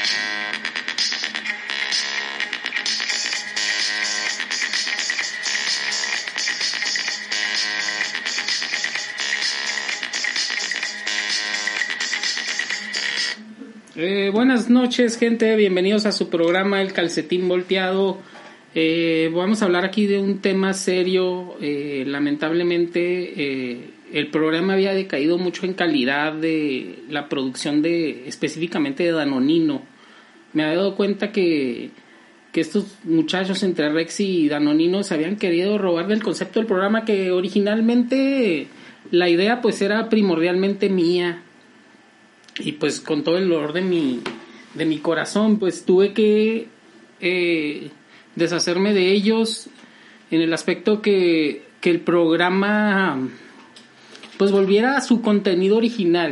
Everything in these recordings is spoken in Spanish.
Buenas noches, gente, bienvenidos a su programa El Calcetín Volteado. Vamos a hablar aquí de un tema serio. Lamentablemente el programa había decaído mucho en calidad de la producción específicamente de Danonino. Me había dado cuenta que estos muchachos entre Rex y Danonino se habían querido robar del concepto del programa, que originalmente la idea pues era primordialmente mía. Y pues con todo el dolor de mi corazón, pues tuve que deshacerme de ellos en el aspecto que el programa pues volviera a su contenido original.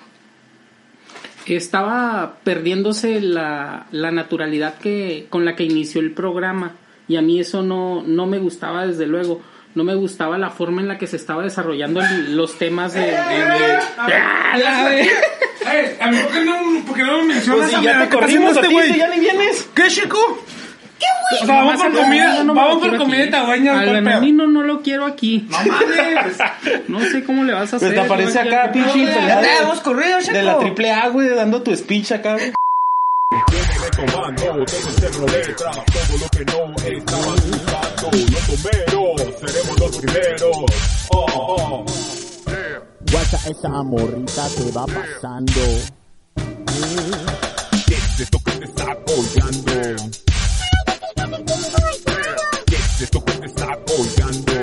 Estaba perdiéndose la naturalidad con la que inició el programa, y a mí eso no me gustaba, desde luego. No me gustaba la forma en la que se estaba desarrollando los temas de a mí, ¿por qué no me mencionas? Pues si ya te corrimos a ti, ya ni vienes. ¿Qué, chico? ¿Qué, güey? O sea, vamos por comida de tabaña. Al Danonino no lo quiero aquí. No mames. No sé cómo le vas a hacer. Pues te aparece acá, pinche Ya te hemos corrido, Checo. de la AAA, güey, dando tu speech acá, güey. Tomando, todo cerro letra, todo lo que no estaban usando, los bomberos, seremos los primeros. Guacha, esa morrita te va pasando. ¿Qué es esto que te está colgando? ¿Qué es esto que te está colgando?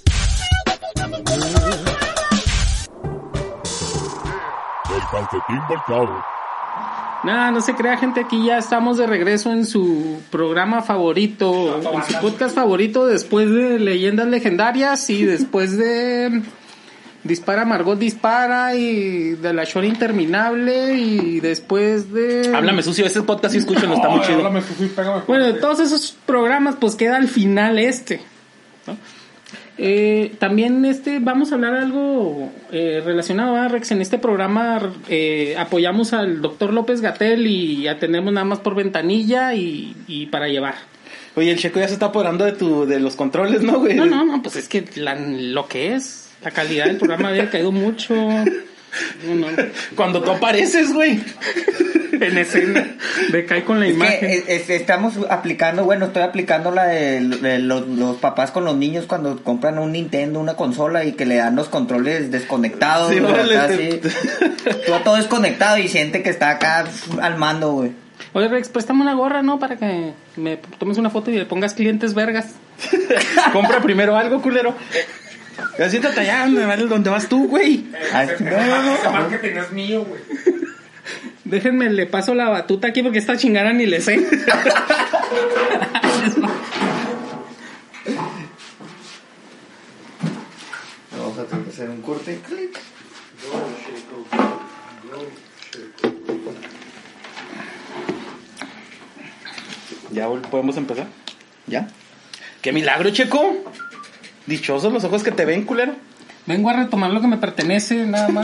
El calcetín volteado. Nada, no se crea, gente, aquí ya estamos de regreso en su programa favorito, en su podcast favorito, después de Leyendas Legendarias y después de Dispara Margot Dispara y de La Shora Interminable y después de... Háblame sucio, ese podcast sí escúchenlo, está muy chido. Háblame sucio, pégame. Bueno, de todos esos programas pues queda al final ¿no? También vamos a hablar algo relacionado a Rex. En este programa apoyamos al doctor López-Gatell y atendemos nada más por ventanilla y para llevar. Oye, el Checo ya se está apoderando de los controles, ¿no, güey? No, pues es que lo que es la calidad del programa había caído mucho. No. Cuando tú apareces, güey, en escena, decae con la imagen. Estamos aplicando, estoy aplicando la de los papás con los niños cuando compran un Nintendo, una consola y que le dan los controles desconectados. Sí, güey, todo desconectado y siente que está acá al mando, güey. Oye, Rex, préstame una gorra, ¿no? Para que me tomes una foto y le pongas clientes vergas. Compra primero algo, culero. Ya siéntate allá, me vale donde vas tú, güey. Ese marketing es mío, güey. Déjenme, le paso la batuta aquí porque esta chingada ni le sé. Vamos a tener que hacer un corte. Clic. ¿Ya podemos empezar? ¿Ya? ¡Qué milagro, Checo! Dichosos los ojos que te ven, culero. Vengo a retomar lo que me pertenece, nada más.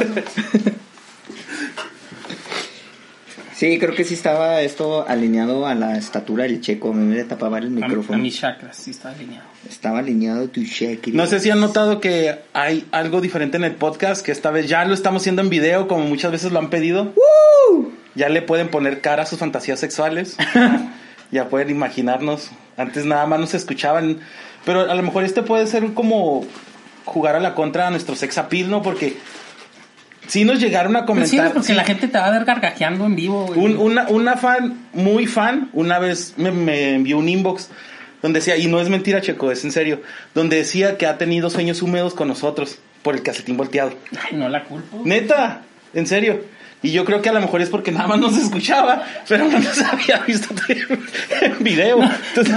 Sí, creo que sí estaba esto alineado a la estatura del Checo. Me tapaba el micrófono. A mis chakras, sí estaba alineado. Estaba alineado tu chakra. No sé si han notado que hay algo diferente en el podcast, que esta vez ya lo estamos haciendo en video, como muchas veces lo han pedido. ¡Woo! Ya le pueden poner cara a sus fantasías sexuales. Ya pueden imaginarnos. Antes nada más nos escuchaban. Pero a lo mejor puede ser como jugar a la contra a nuestro sex appeal, ¿no? Porque sí nos llegaron a comentar. Sí, porque la gente te va a ver gargajeando en vivo, güey. Una fan, muy fan, una vez me envió un inbox donde decía, y no es mentira, Checo, es en serio, donde decía que ha tenido sueños húmedos con nosotros por el calcetín volteado. Ay, no la culpo. Neta, en serio. Y yo creo que a lo mejor es porque nada más nos escuchaba, pero no nos había visto en video. Entonces,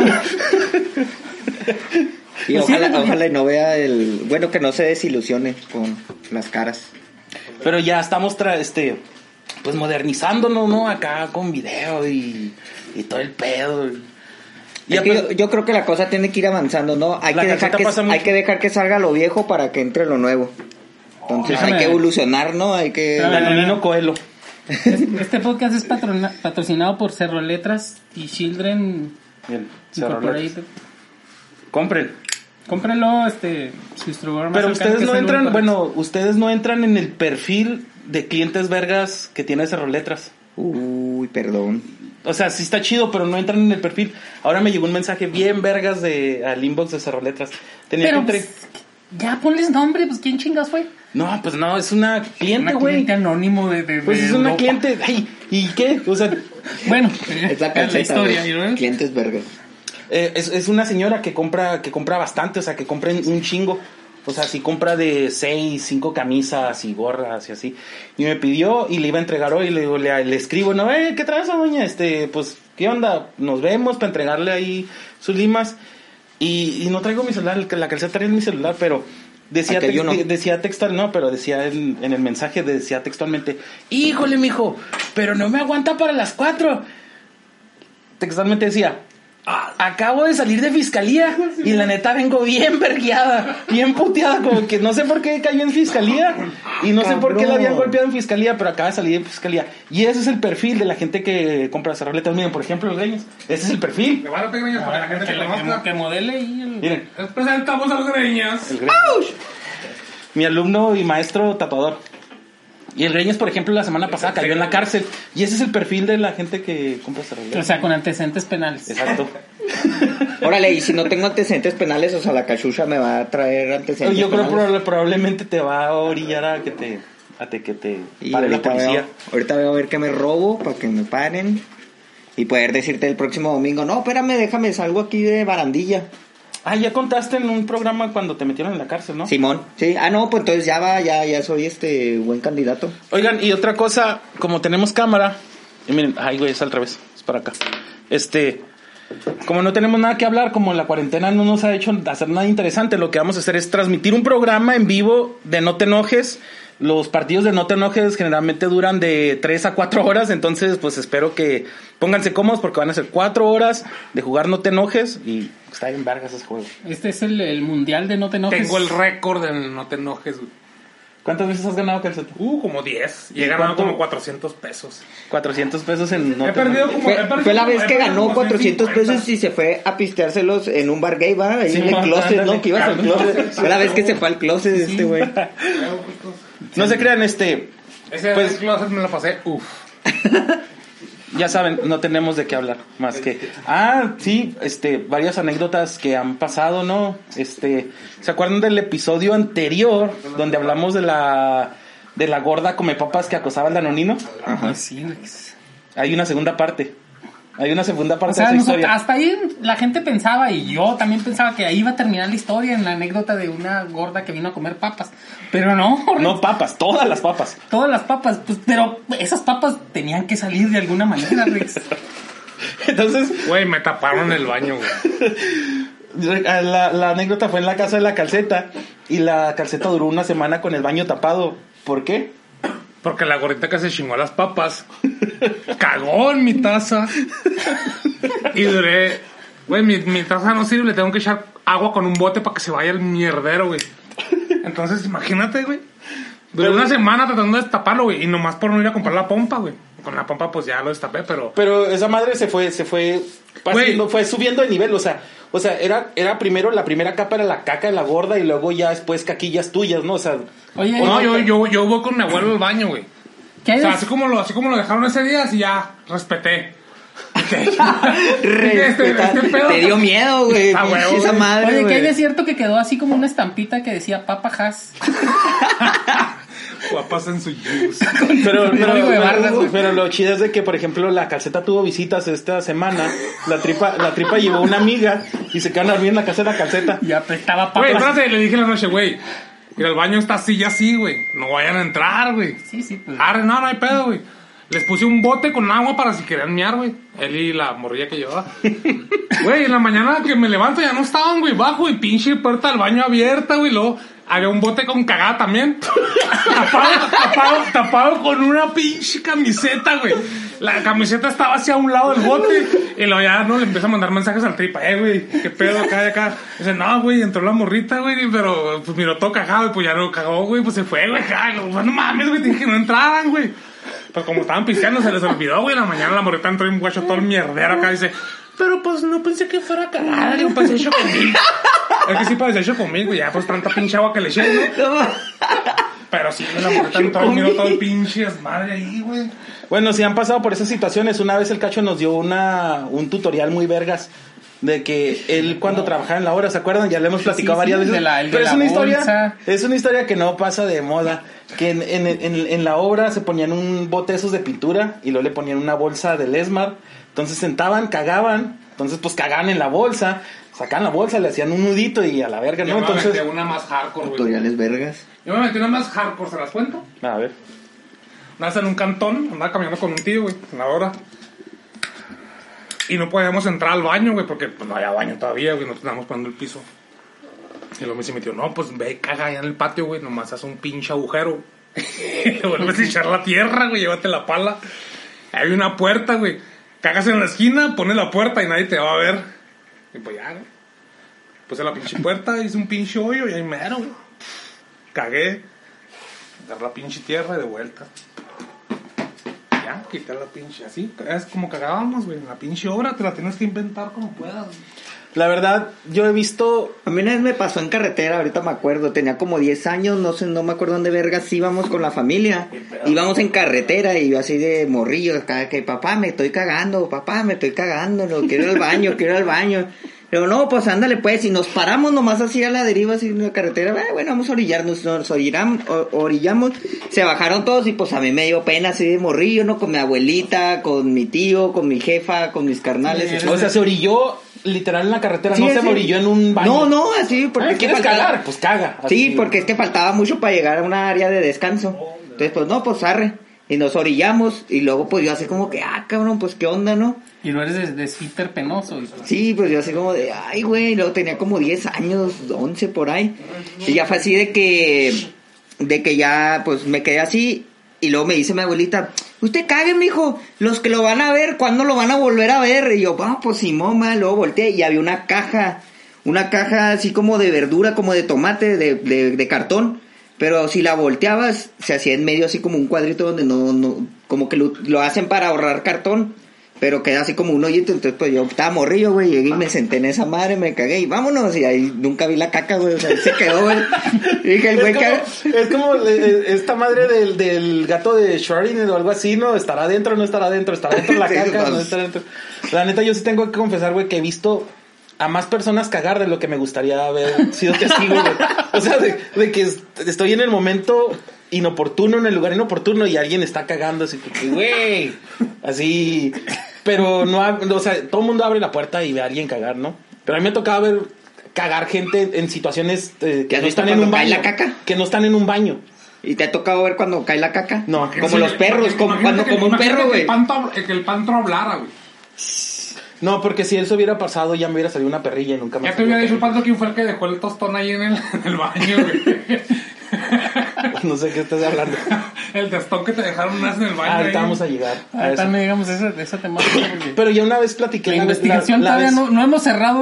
y ojalá y no vea que no se desilusione con las caras. Pero ya estamos pues modernizándonos, ¿no? Acá con video y todo el pedo. Yo creo que la cosa tiene que ir avanzando, ¿no? Hay que dejar que salga lo viejo para que entre lo nuevo. Entonces hay que evolucionar, ¿no? Danonino Coelho. Este podcast es patrocinado por Cerro Letras y Children Bien, Cerro Incorporated. Letras. Compren. Cómprenlo, su distribuidor más Pero cercano, ustedes que no es el entran, único. bueno, ustedes no entran en el perfil de clientes vergas que tiene Cerro Letras. Uy, perdón. O sea, sí está chido, pero no entran en el perfil. Ahora me llegó un mensaje bien vergas al inbox de Cerro Letras. Pero pues, ya ponles nombre, pues ¿quién chingas fue? No, pues no, es una cliente, Una güey. cliente anónimo de Pues es una Europa. cliente. Ay, ¿y qué? O sea, Bueno, Es la calceta, historia, güey. ¿no? Clientes vergas. es una señora que compra bastante, o sea, que compra un chingo. O sea, si compra de 6, 5 camisas y gorras y así. Y me pidió y le iba a entregar hoy. Le digo, le escribo, no, ¿qué traes, doña? Pues, ¿qué onda? Nos vemos para entregarle ahí sus limas. Y no traigo mi celular, la calceta trae en mi celular, pero decía, Aquello no. decía textual, no, pero decía en el mensaje, decía textualmente, híjole, mijo, pero no me aguanta para las 4. Textualmente decía, acabo de salir de fiscalía y la neta vengo bien vergueada, bien puteada, como que no sé por qué cayó en fiscalía y no sé por qué la habían golpeado en fiscalía, pero acaba de salir de fiscalía. Y ese es el perfil de la gente que compra Cerro Letras. Miren, por ejemplo, los greños, ese es el perfil. Le van a pegar greñas para que la gente te conozca. Que modele y Miren, Les presentamos a los greñas. el greño. Mi alumno y maestro tatuador. Y el Greñas, por ejemplo, la semana pasada cayó en la cárcel. Y ese es el perfil de la gente que compra Cerro Letras. O sea, con antecedentes penales. Exacto. Órale, y si no tengo antecedentes penales, o sea, la cachucha me va a traer antecedentes Yo creo penales. probablemente te va a orillar a que te Y pare la policía. ahorita veo a ver qué me robo para que me paren y poder decirte el próximo domingo, no, espérame, déjame, salgo aquí de barandilla. Ah, ya contaste en un programa cuando te metieron en la cárcel, ¿no? Simón, sí, no, pues entonces ya soy buen candidato. Oigan, y otra cosa, como tenemos cámara, y miren, ay güey, es al revés, es para acá. Como no tenemos nada que hablar, como la cuarentena no nos ha hecho hacer nada interesante, lo que vamos a hacer es transmitir un programa en vivo de No Te Enojes. Los partidos de No Te Enojes generalmente duran de 3 a 4 horas, entonces pues espero que pónganse cómodos porque van a ser 4 horas de jugar No Te Enojes y está bien vergas ese juego. Este es el mundial de No Te Enojes. Tengo el récord en No Te Enojes, güey. ¿Cuántas veces has ganado, Calceto? Como 10. Y ¿Y he ganado cuánto? como 400 pesos. 400 pesos en No He Te perdido Enojes. como... Fue la vez que ganó como 400 150. pesos y se fue a pisteárselos en un bar gay, ¿va? Ahí Sí, en el man, closet, ándale. ¿no? Que ibas al closet. Fue la vez que se fue al closet este güey. No se crean, Ese pues- closet me lo pasé, ya saben, no tenemos de qué hablar más que... Ah, sí, varias anécdotas que han pasado, ¿no? ¿Se acuerdan del episodio anterior donde hablamos de la gorda come papas que acosaba al danonino? Ajá. Sí, güey. Hay una segunda parte. Hay una segunda O parte sea, de esa historia. hasta ahí la gente pensaba, y yo también pensaba que ahí iba a terminar la historia en la anécdota de una gorda que vino a comer papas. Pero no, No papas, todas las papas. todas las papas, pues, pero esas papas tenían que salir de alguna manera, Rex. Entonces, Güey, me taparon el baño, güey. la anécdota fue en la casa de la Calceta y la Calceta duró una semana con el baño tapado. ¿Por qué? Porque la gordita que se chingó las papas cagó en mi taza. Y duré... Güey, mi taza no sirve, le tengo que echar agua con un bote para que se vaya el mierdero, güey. Entonces, imagínate, güey. Duré una semana tratando de destaparlo, güey. Y nomás por no ir a comprar la pompa, güey. Con la pompa, pues ya lo destapé, pero... Pero esa madre se fue haciendo, fue subiendo de nivel, o sea, era primero, la primera capa era la caca de la gorda y luego ya después caquillas tuyas, ¿no? O sea, Oye, No, yo voy con mi abuelo al baño, güey. ¿qué O hay sea, de- así como lo dejaron ese día, así ya, respeté. Respeta- este pedo- Te dio miedo, güey. Ah, huevo, Esa güey. madre, Oye, que hay güey. de cierto que quedó así como una estampita que decía Papa Has. Guapas en su juice. Código de barras, güey. pero lo chido es de que, por ejemplo, la Calceta tuvo visitas esta semana, la tripa llevó una amiga y se quedaron a dormir en la casa de la Calceta. Y apestaba Güey, papas. espérate, le dije en la noche, güey. Mira, el baño está así y así, güey. No vayan a entrar, güey. Sí, sí, pues. Arre, no hay pedo, güey. Les puse un bote con agua para si querían mear, güey. Él y la morrilla que llevaba. Güey, en la mañana que me levanto ya no estaban, güey. Bajo y pinche puerta del baño abierta, güey. Luego había un bote con cagada también. tapado con una pinche camiseta, güey. La camiseta estaba hacia un lado del bote. Y luego ya no le empieza a mandar mensajes al tripa. Güey, qué pedo acá y acá. Dice, no, güey, entró la morrita, güey. Pero pues miró todo cagado y pues ya no cagó, güey. Pues se fue, güey. No mames, güey. Te dije que no entraran, güey. Pues como estaban pisteando, se les olvidó, güey. En la mañana la morrita entró un guacho todo el mierdero acá y dice, pero pues no pensé que fuera a cagar, yo pensé hecho conmigo. Es que sí pensé hecho conmigo, ya pues tanta pinche agua que le eché, ¿no? Pero sí, la morrita entró y miró todo el pinche desmadre ahí, güey. Bueno, si han pasado por esas situaciones, una vez el Cacho nos dio un tutorial muy vergas de que él cuando trabajaba en la obra, ¿se acuerdan? Ya le hemos platicado varias veces. Pero es una historia que no pasa de moda. Que en la obra se ponían un bote esos de pintura y luego le ponían una bolsa de Lesmar. Entonces sentaban, cagaban, entonces pues cagaban en la bolsa, sacaban la bolsa, le hacían un nudito y a la verga, ¿no? Yo me Entonces metí una más hardcore, güey. Tutoriales vergas. Yo me metí una más hardcore, ¿se las cuento? a ver. Una vez en un cantón, andaba caminando con un tío, güey, en la hora. Y no podíamos entrar al baño, güey, porque pues no había baño todavía, güey, nos estábamos poniendo el piso. Y luego me dice mi tío, no, pues ve, caga allá en el patio, güey, nomás haz un pinche agujero. Le vuelves a echar la tierra, güey, llévate la pala. Hay una puerta, güey. Cagas en la esquina, pones la puerta y nadie te va a ver. Y pues ya, güey. Puse la pinche puerta, hice un pinche hoyo y ahí mero, güey. Cagué. Dar la pinche tierra y de vuelta. Ya, quité la pinche. Así es como cagábamos, güey. En la pinche obra te la tienes que inventar como puedas. La verdad, yo he visto... A mí una vez me pasó en carretera, ahorita me acuerdo, tenía como 10 años, no me acuerdo dónde vergas íbamos con la familia. Íbamos en carretera y yo así de morrillo, acá que papá me estoy cagando, no, quiero ir al baño. Pero no, pues ándale pues, y nos paramos nomás así a la deriva, así en la carretera, bueno, vamos a orillarnos, orillamos, se bajaron todos y pues a mí me dio pena así de morrillo, ¿no? Con mi abuelita, con mi tío, con mi jefa, con mis carnales. O sea, se orilló literal en la carretera, Sí, no se sí. orilló en un baño. No, así, porque es que ¿Quieres faltaba... cagar? Pues caga. Sí, Así. porque es que faltaba mucho para llegar a una área de descanso. Entonces, pues no, pues arre. Y nos orillamos y luego pues yo así como que, cabrón, pues qué onda, ¿no? Y no eres de esfínter penoso. Sí, pues yo así como de, ay, güey, luego tenía como 10 años, 11 por ahí. Y ya fue así de que ya, pues me quedé así. Y luego me dice mi abuelita, usted cague, mijo, los que lo van a ver, ¿cuándo lo van a volver a ver? Y yo, pues sí, mamá, luego volteé y había una caja así como de verdura, como de tomate, de cartón. Pero si la volteabas, se hacía en medio así como un cuadrito donde no como que lo hacen para ahorrar cartón. Pero queda así como un hoyito, entonces pues yo estaba morrillo, güey, llegué y me senté en esa madre, me cagué y vámonos, y ahí nunca vi la caca, güey, o sea, ahí se quedó, güey. Y dije, el güey Es como esta madre del gato de Schrödinger o algo así, ¿no? ¿Estará adentro o no estará adentro? ¿Estará dentro la caca? ¿No estará dentro? La neta, yo sí tengo que confesar, güey, que he visto a más personas cagar de lo que me gustaría haber sido testigo, güey. O sea, de que estoy en el momento inoportuno, en el lugar inoportuno y alguien está cagando así, güey, así, pero no, o sea, todo el mundo abre la puerta y ve a alguien cagar, ¿no? Pero a mí me tocaba ver cagar gente en situaciones que no están en un baño, la caca? que no están en un baño. ¿Y te ha tocado ver cuando cae la caca? No. Como los perros, como un perro, güey. Que el pantro hablara, güey. No, porque si eso hubiera pasado ya me hubiera salido una perrilla y nunca me Ya te hubiera dicho el pantro quién fue el que dejó el tostón ahí en el baño, güey. No sé qué estás hablando. El tostón que te dejaron una vez en el baño. Ahorita vamos a llegar a eso. También digamos esa temática. Porque Pero ya una vez platiqué la investigación todavía no hemos cerrado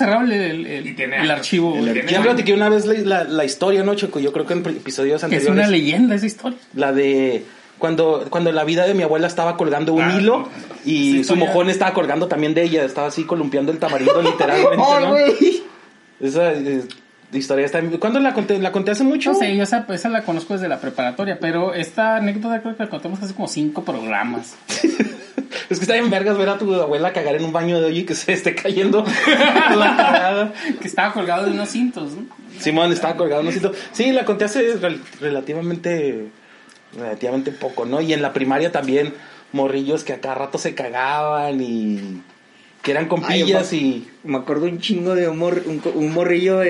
el archivo. Ya platiqué una vez la historia, ¿no, Checo? Yo creo que en episodios Que anteriores. es una leyenda esa historia. La de cuando la vida de mi abuela estaba colgando un hilo y sí, su mojón estaba colgando también de ella. Estaba así columpiando el tamarindo literalmente, ¿no? güey. Esa historia está... ¿Cuándo la conté? ¿La conté hace mucho? No sé, yo esa la conozco desde la preparatoria, pero esta anécdota creo que la contamos hace como 5 programas. Es que está bien vergas ver a tu abuela cagar en un baño de hoy y que se esté cayendo la cagada. Que estaba colgado de unos cintos, ¿no? Simón estaba colgado en un cinto. Sí, la conté hace relativamente poco, ¿no? Y en la primaria también morrillos que a cada rato se cagaban y que eran compillas. Me acuerdo un chingo de un morrillo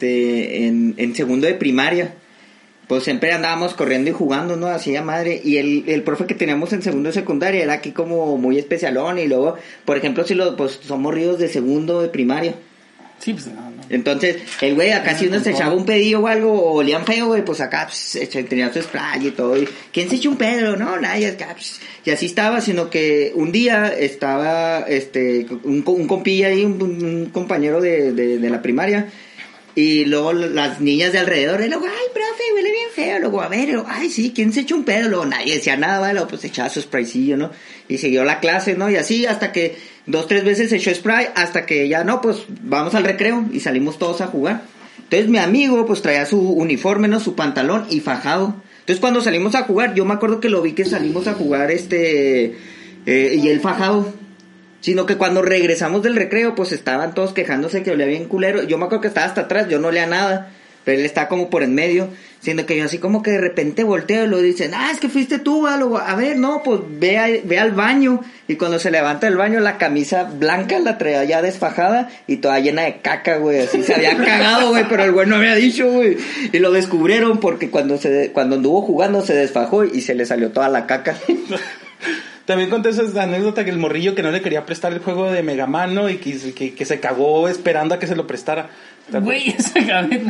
en segundo de primaria. Pues siempre andábamos corriendo y jugando, ¿no? Así a madre. Y el profe que teníamos en segundo de secundaria era aquí como muy especialón. Y luego, por ejemplo, pues son morrillos de segundo de primaria. Sí, pues no. Entonces, el güey acá si uno se echaba un pedillo o algo, o olían feo, güey, pues acá tenía su spray y todo. Y, ¿quién se echó un pedo? No, nadie, acá, y así estaba, sino que un día estaba un compilla ahí, un compañero de la primaria, Y luego las niñas de alrededor, y luego, ay, profe, huele bien feo. Luego, a ver, ay, sí, ¿quién se echó un pedo? Luego nadie decía nada, ¿vale? Luego, pues echaba su spraycillo, ¿no? Y siguió la clase, ¿no? Y así hasta que 2-3 veces echó spray, hasta que ya, no, pues vamos al recreo y salimos todos a jugar. Entonces mi amigo, pues traía su uniforme, ¿no? Su pantalón y fajado. Entonces cuando salimos a jugar, yo me acuerdo que lo vi que salimos a jugar, y él fajado. Sino que cuando regresamos del recreo, pues estaban todos quejándose que olía bien culero. Yo me acuerdo que estaba hasta atrás, yo no olía nada, pero él estaba como por en medio. Siendo que yo así como que de repente volteo y lo dicen, es que fuiste tú, ¿vale? A ver, no, pues ve al baño. Y cuando se levanta del baño, la camisa blanca la traía ya desfajada y toda llena de caca, güey. Así se había cagado, güey, pero el güey no había dicho, güey. Y lo descubrieron porque cuando anduvo jugando se desfajó y se le salió toda la caca. También conté esa anécdota que el morrillo que no le quería prestar el juego de Mega Man, ¿no? Y que se cagó esperando a que se lo prestara. Güey, esa cabeza.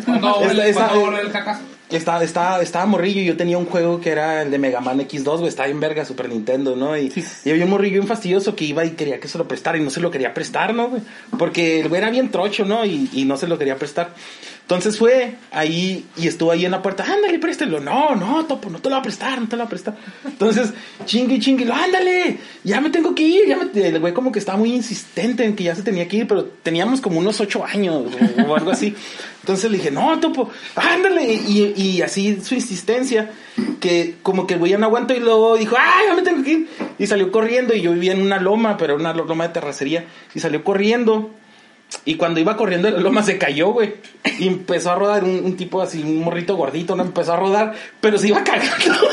Estaba morrillo y yo tenía un juego que era el de Mega Man X2, güey, estaba en verga, Super Nintendo, ¿no? Y había un morrillo bien fastidioso que iba y quería que se lo prestara y no se lo quería prestar, ¿no, güey? Porque el güey era bien trocho, ¿no? Y no se lo quería prestar. Entonces fue ahí y estuvo ahí en la puerta, ándale, préstelo. No, Topo, no te lo va a prestar. Entonces, chingue, ándale, ya me tengo que ir. El güey como que estaba muy insistente en que ya se tenía que ir, pero teníamos como unos 8 años o algo así. Entonces le dije, no, Topo, ándale. Y así su insistencia, que como que el güey ya no aguantó y luego dijo, ya me tengo que ir. Y salió corriendo y yo vivía en una loma, pero una loma de terracería. Y salió corriendo. Y cuando iba corriendo la loma se cayó, güey. Y empezó a rodar un tipo así, un morrito gordito, ¿no? Empezó a rodar, pero se iba cagando.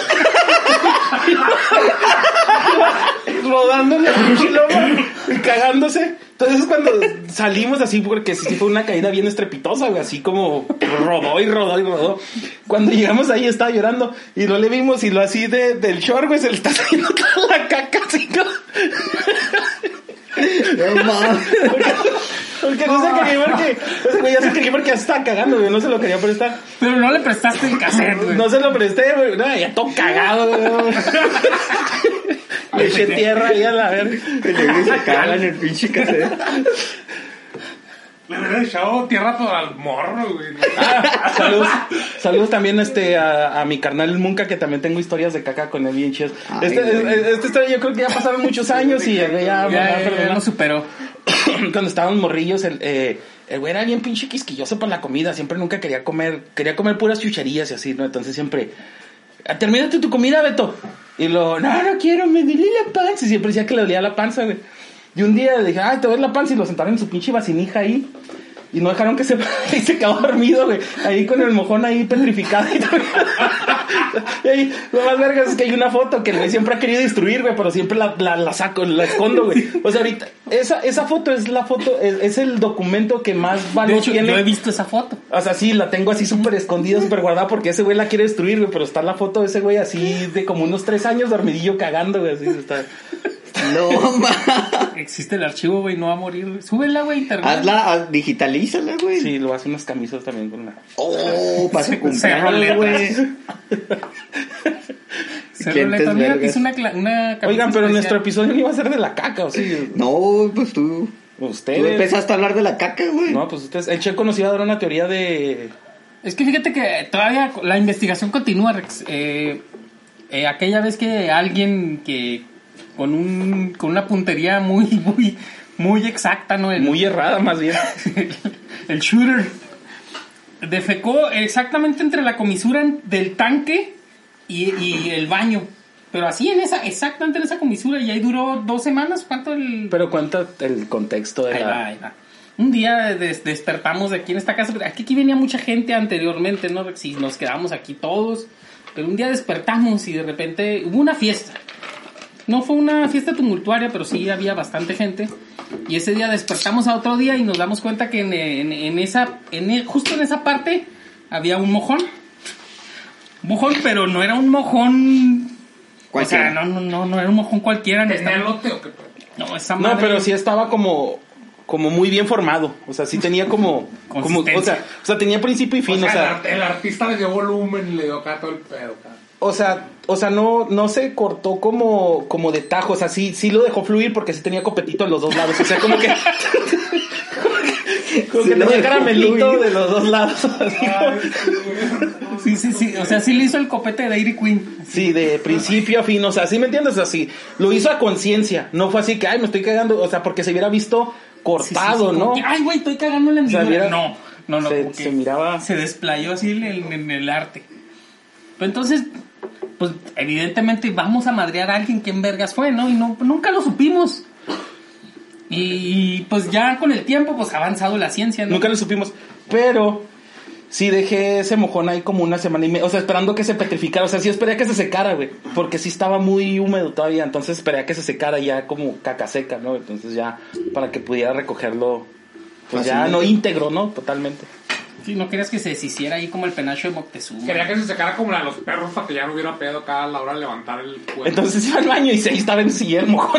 Rodando en la pinche loma y cagándose. Entonces cuando salimos así, porque sí fue una caída bien estrepitosa, güey. Así como rodó. Cuando llegamos ahí estaba llorando. Y no le vimos y lo así del short, güey, se le está saliendo toda la caca así, ¿no? No mames. Porque no se quería porque ese güey ya se quería porque ya se estaba cagando, güey, no se lo quería prestar. Pero no le prestaste el cassette, güey. No se lo presté, güey, no, ya todo cagado, güey. Le eché tierra ahí a la verga. Y se caga en el pinche cassette. Le hubiera echado tierra todo al morro, güey. Saludos también a mi carnal Munca, que también tengo historias de caca con él bien chidas. Esta historia yo creo que ya pasaron muchos años y ya lo superó. Cuando estábamos morrillos, el güey era bien pinche quisquilloso para la comida. Siempre nunca quería comer puras chucherías y así, ¿no? Entonces siempre, termínate tu comida, Beto. Y no quiero, me duele la panza. Y siempre decía que le dolía la panza, güey. Y un día le dije, te duele la panza. Y lo sentaron en su pinche vacinija ahí. Y no dejaron que y se quedó dormido, güey. Ahí con el mojón ahí petrificado. Y ahí, lo más vergas es que hay una foto que el güey siempre ha querido destruir, güey, pero siempre la saco, la escondo, güey. O sea, ahorita, esa foto es el documento que más valor tiene. Yo he visto esa foto. O sea, sí, la tengo así súper escondida, súper guardada, porque ese güey la quiere destruir, güey, pero está la foto de ese güey así de como unos 3 años dormidillo cagando, güey, así está. No, existe el archivo, güey, no va a morir, güey. Súbela, güey, internet. Digitalízala, güey. Sí, lo hace unas camisas también con una. Para su cumpleaños, güey. Mira, que es una Oigan, pero nuestro episodio no iba a ser de la caca, ¿o sí? No, pues tú. Ustedes. Tú empezaste a hablar de la caca, güey. No, pues ustedes. El Che conocido dar una teoría de. Es que fíjate que todavía la investigación continúa, Rex. Aquella vez que alguien que con una puntería muy exacta, ¿no? Muy errada, más bien. El shooter defecó exactamente entre la comisura del tanque y el baño. Pero así exactamente en esa comisura, y ahí duró 2 semanas. Pero cuenta el contexto de ahí va. Un día despertamos de aquí en esta casa. Aquí venía mucha gente anteriormente, ¿no? Si nos quedamos aquí todos. Pero un día despertamos y de repente hubo una fiesta. No fue una fiesta tumultuaria, pero sí había bastante gente. Y ese día despertamos a otro día y nos damos cuenta que justo en esa parte había un mojón. Pero no era un mojón cualquiera. O sea, no era un mojón cualquiera. ¿Tenía lote o qué? No, esa madre. No, pero sí estaba como muy bien formado. O sea, sí tenía como o sea, tenía principio y fin. O sea, el artista le dio volumen y le dio acá todo el pedo, cara. O sea, no se cortó como de tajo. O sea, sí lo dejó fluir porque sí tenía copetito en los 2 lados. O sea, como que Como que lo tenía dejó caramelito fluir. de los dos lados. Sí. O sea, sí le hizo el copete de Dairy Queen. Sí, de principio a fin, o sea, ¿sí me entiendes? Así, lo hizo a conciencia, no fue así que, ay, me estoy cagando, o sea, porque se hubiera visto cortado, Sí, ¿no? como que, ay, güey, estoy cagando en la O sea, hendidura. mira, No, se- como que se miraba- se desplayó así en el arte. Pero entonces, pues, evidentemente vamos a madrear a alguien que en vergas fue, ¿no? Y nunca lo supimos. Y pues ya con el tiempo, pues ha avanzado la ciencia, ¿no? Nunca lo supimos, pero sí dejé ese mojón ahí como una semana y media, o sea, esperando que se petrificara, o sea, sí esperé a que se secara, güey, porque sí estaba muy húmedo todavía, entonces esperé a que se secara ya como caca seca, ¿no? Entonces ya, para que pudiera recogerlo, pues ya no íntegro, ¿no? Totalmente. Sí, no querías que se deshiciera ahí como el penacho de Moctezuma. Quería que se secara como la de los perros para que ya no hubiera pedo cada a la hora de levantar el cuerpo. Entonces iba al baño y ahí estaba en silla el mojón.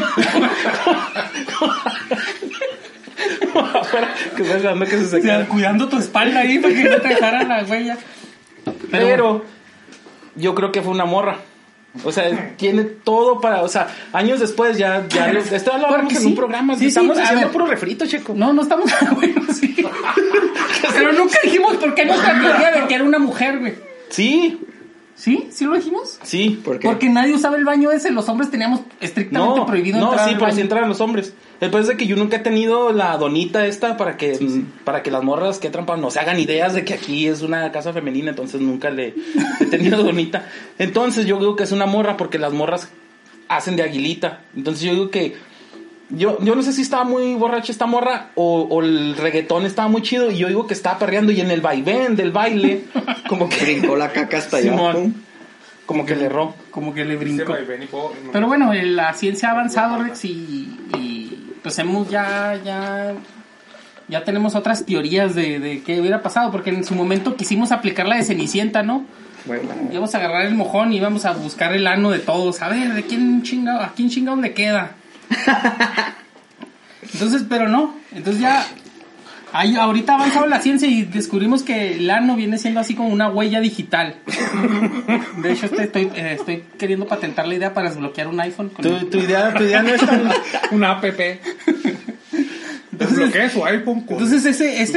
Afuera, que estaba esperando que se O sea, secara. cuidando tu espalda ahí para que no te dejara la huella. Pero yo creo que fue una morra. O sea, tiene todo para, o sea, años después ya esto lo hablamos Porque en sí. un programa, Sí, estamos a haciendo ver. puro refrito, chico. No estamos. Bueno, sí. Pero nunca dijimos por qué nuestra teoría de que era una mujer, güey. Sí, ¿Sí? ¿Sí lo dijimos? sí. ¿Por qué? Porque nadie usaba el baño ese, los hombres teníamos estrictamente prohibido no, entrar sí, al pero baño. sí entraron los hombres. Después de que yo nunca he tenido la donita esta para que las morras que trampan no se hagan ideas de que aquí es una casa femenina, entonces nunca le he tenido donita. Entonces yo digo que es una morra porque las morras hacen de aguilita. Entonces yo digo que yo no sé si estaba muy borracha esta morra o el reggaetón estaba muy chido y yo digo que estaba perreando y en el vaivén del baile como que Brincó la caca hasta allá. Simón, pum. como que le erró. Como que le Dice, brincó. "Ay, ven y puedo-". No. Pero bueno, la ciencia ha avanzado, Rex, y pues hemos ya tenemos otras teorías de qué hubiera pasado, porque en su momento quisimos aplicar la de Cenicienta, ¿no? Bueno, Íbamos a agarrar el mojón y íbamos a buscar el ano de todos, a ver, ¿a quién chingado le queda? Entonces, pero no, entonces ya ahorita ha avanzado la ciencia y descubrimos que el ano viene siendo así como una huella digital. De hecho, estoy queriendo patentar la idea para desbloquear un iPhone con Tu idea no es tan... Una app. Desbloquea su iPhone. con- Entonces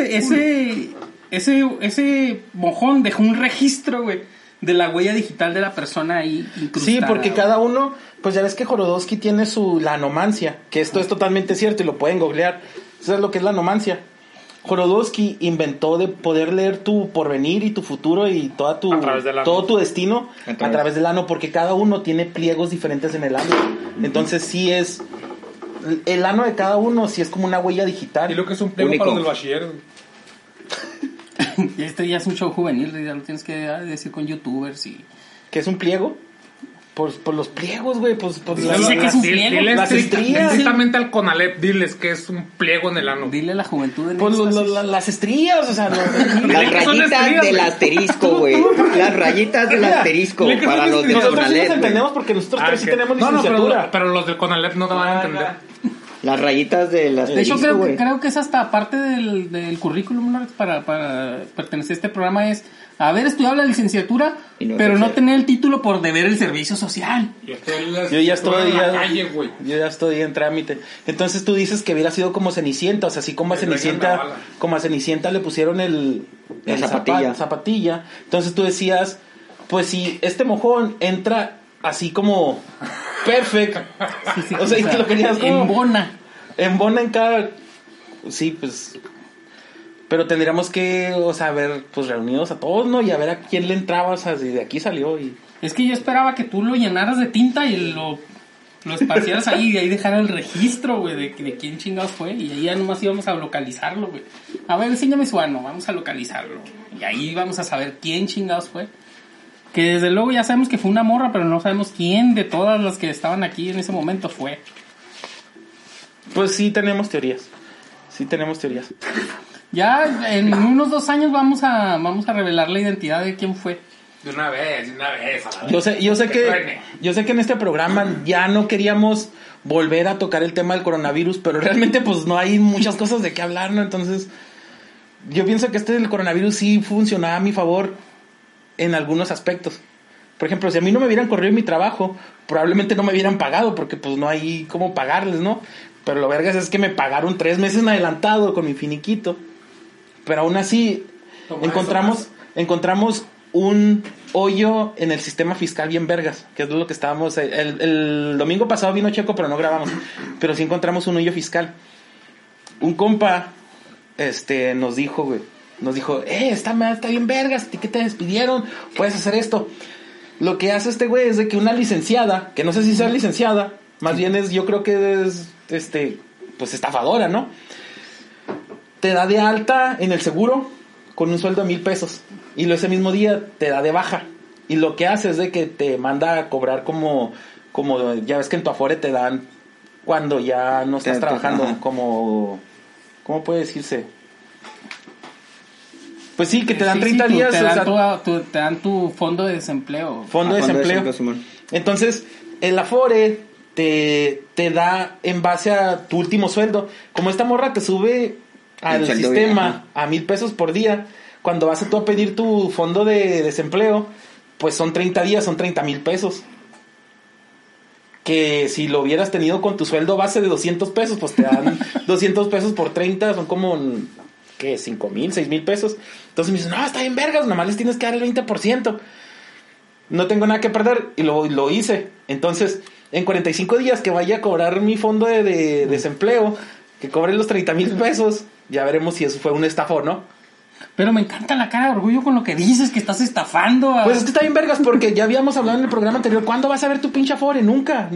ese mojón dejó un registro, güey, de la huella digital de la persona ahí incrustada. Sí, porque güey. cada uno, pues ya ves que Jorodowski tiene la anomancia, que esto es totalmente cierto y lo pueden googlear. ¿Sabes lo que es la anomancia? Jorodowski inventó de poder leer tu porvenir y tu futuro y A través del ano. todo tu destino A a través. través del ano, porque cada uno tiene pliegos diferentes en el ano. Entonces sí es... El ano de cada uno sí es como una huella digital. Y lo que es un pliego Único. para los del bachiller. güey. Este ya es un show juvenil, ya lo tienes que decir con youtubers y... ¿Qué es un pliego? Por los pliegos, güey. Pues Sí, sé que es un pliego. Diles Las estrías. estrictamente al Conalep, diles que es un pliego en el ano. Dile a la juventud en pues, éxtasis. las estrías, o sea... las que son rayitas estrellas, del güey. asterisco, güey. Las rayitas del Mira, asterisco dile que para son los de Nosotros sí Conalep, nos güey. entendemos porque nosotros tres sí que- tenemos no, licenciatura. pero los del Conalep no te van a entender. Las rayitas del De hecho, asterisco, güey. creo que es hasta parte del currículum, ¿no? para pertenecer a este programa es haber estudiado la licenciatura, Y no pero no ejercer. tener el título por deber el servicio social. Yo Yo ya estoy en la calle, güey. yo ya estoy en trámite. Entonces tú dices que hubiera sido como Cenicienta, o sea, así como a Que traigan la Cenicienta, bala. como a Cenicienta le pusieron La zapatilla. zapatilla. Entonces tú decías, pues si este mojón entra así como perfecto. O sea, y que lo querías como Embona. en cada sí, pues pero tendríamos que, o sea, ver pues reunidos a todos, ¿no? Y a ver a quién le entraba, o sea, si de aquí salió y Es que yo esperaba que tú lo llenaras de tinta y lo esparcieras ahí y ahí dejara el registro, güey, de quién chingados fue. Y ahí ya nomás íbamos a localizarlo, güey. A ver, enséñame su ano, vamos a localizarlo. Y ahí vamos a saber quién chingados fue. Que desde luego ya sabemos que fue una morra, pero no sabemos quién de todas las que estaban aquí en ese momento fue. pues sí tenemos teorías. Sí tenemos teorías. Ya en unos 2 años vamos a revelar la identidad de quién fue. De una vez. A la vez. Yo sé Que truene. que en este programa ya no queríamos volver a tocar el tema del coronavirus, pero realmente pues no hay muchas cosas de qué hablar, ¿no? Entonces, yo pienso que este del coronavirus sí funcionaba a mi favor en algunos aspectos. Por ejemplo, si a mí no me hubieran corrido en mi trabajo, probablemente no me hubieran pagado porque pues no hay cómo pagarles, ¿no? Pero lo vergas es que me pagaron 3 meses en adelantado con mi finiquito. Pero aún así, encontramos un hoyo en el sistema fiscal bien vergas, que es lo que estábamos... El domingo pasado vino Checo, pero no grabamos. Pero sí encontramos un hoyo fiscal. Un compa nos dijo, güey, está bien vergas, ¿a ti qué te despidieron? Puedes hacer esto. Lo que hace este güey es de que una licenciada, que no sé si sea licenciada, más bien yo creo que es, pues estafadora, ¿no? Te da de alta en el seguro con un sueldo de $1,000 y luego ese mismo día te da de baja, y lo que hace es de que te manda a cobrar como ya ves que en tu Afore te dan cuando ya no estás trabajando, ajá. como ¿cómo puede decirse? Pues sí, que te dan 30 días. Te dan tu fondo de desempleo. Fondo de desempleo. Entonces, el Afore te da en base a tu último sueldo. Como esta morra te sube al sistema a $1,000 por día, cuando vas a tú a pedir tu fondo de desempleo, pues son 30 días, son $30,000. Que si lo hubieras tenido con tu sueldo base de $200, pues te dan $200 por 30, son como, ¿qué? $5,000, $6,000. Entonces me dicen, no, está bien vergas, nada más les tienes que dar el 20%. No tengo nada que perder, y lo hice. Entonces, en 45 días que vaya a cobrar mi fondo de desempleo, que cobre los $30,000, ya veremos si eso fue un estafa o no. Pero me encanta la cara de orgullo con lo que dices, que estás estafando a... Pues es que está bien vergas, porque ya habíamos hablado en el programa anterior. ¿Cuándo vas a ver tu pinche Afore? Nunca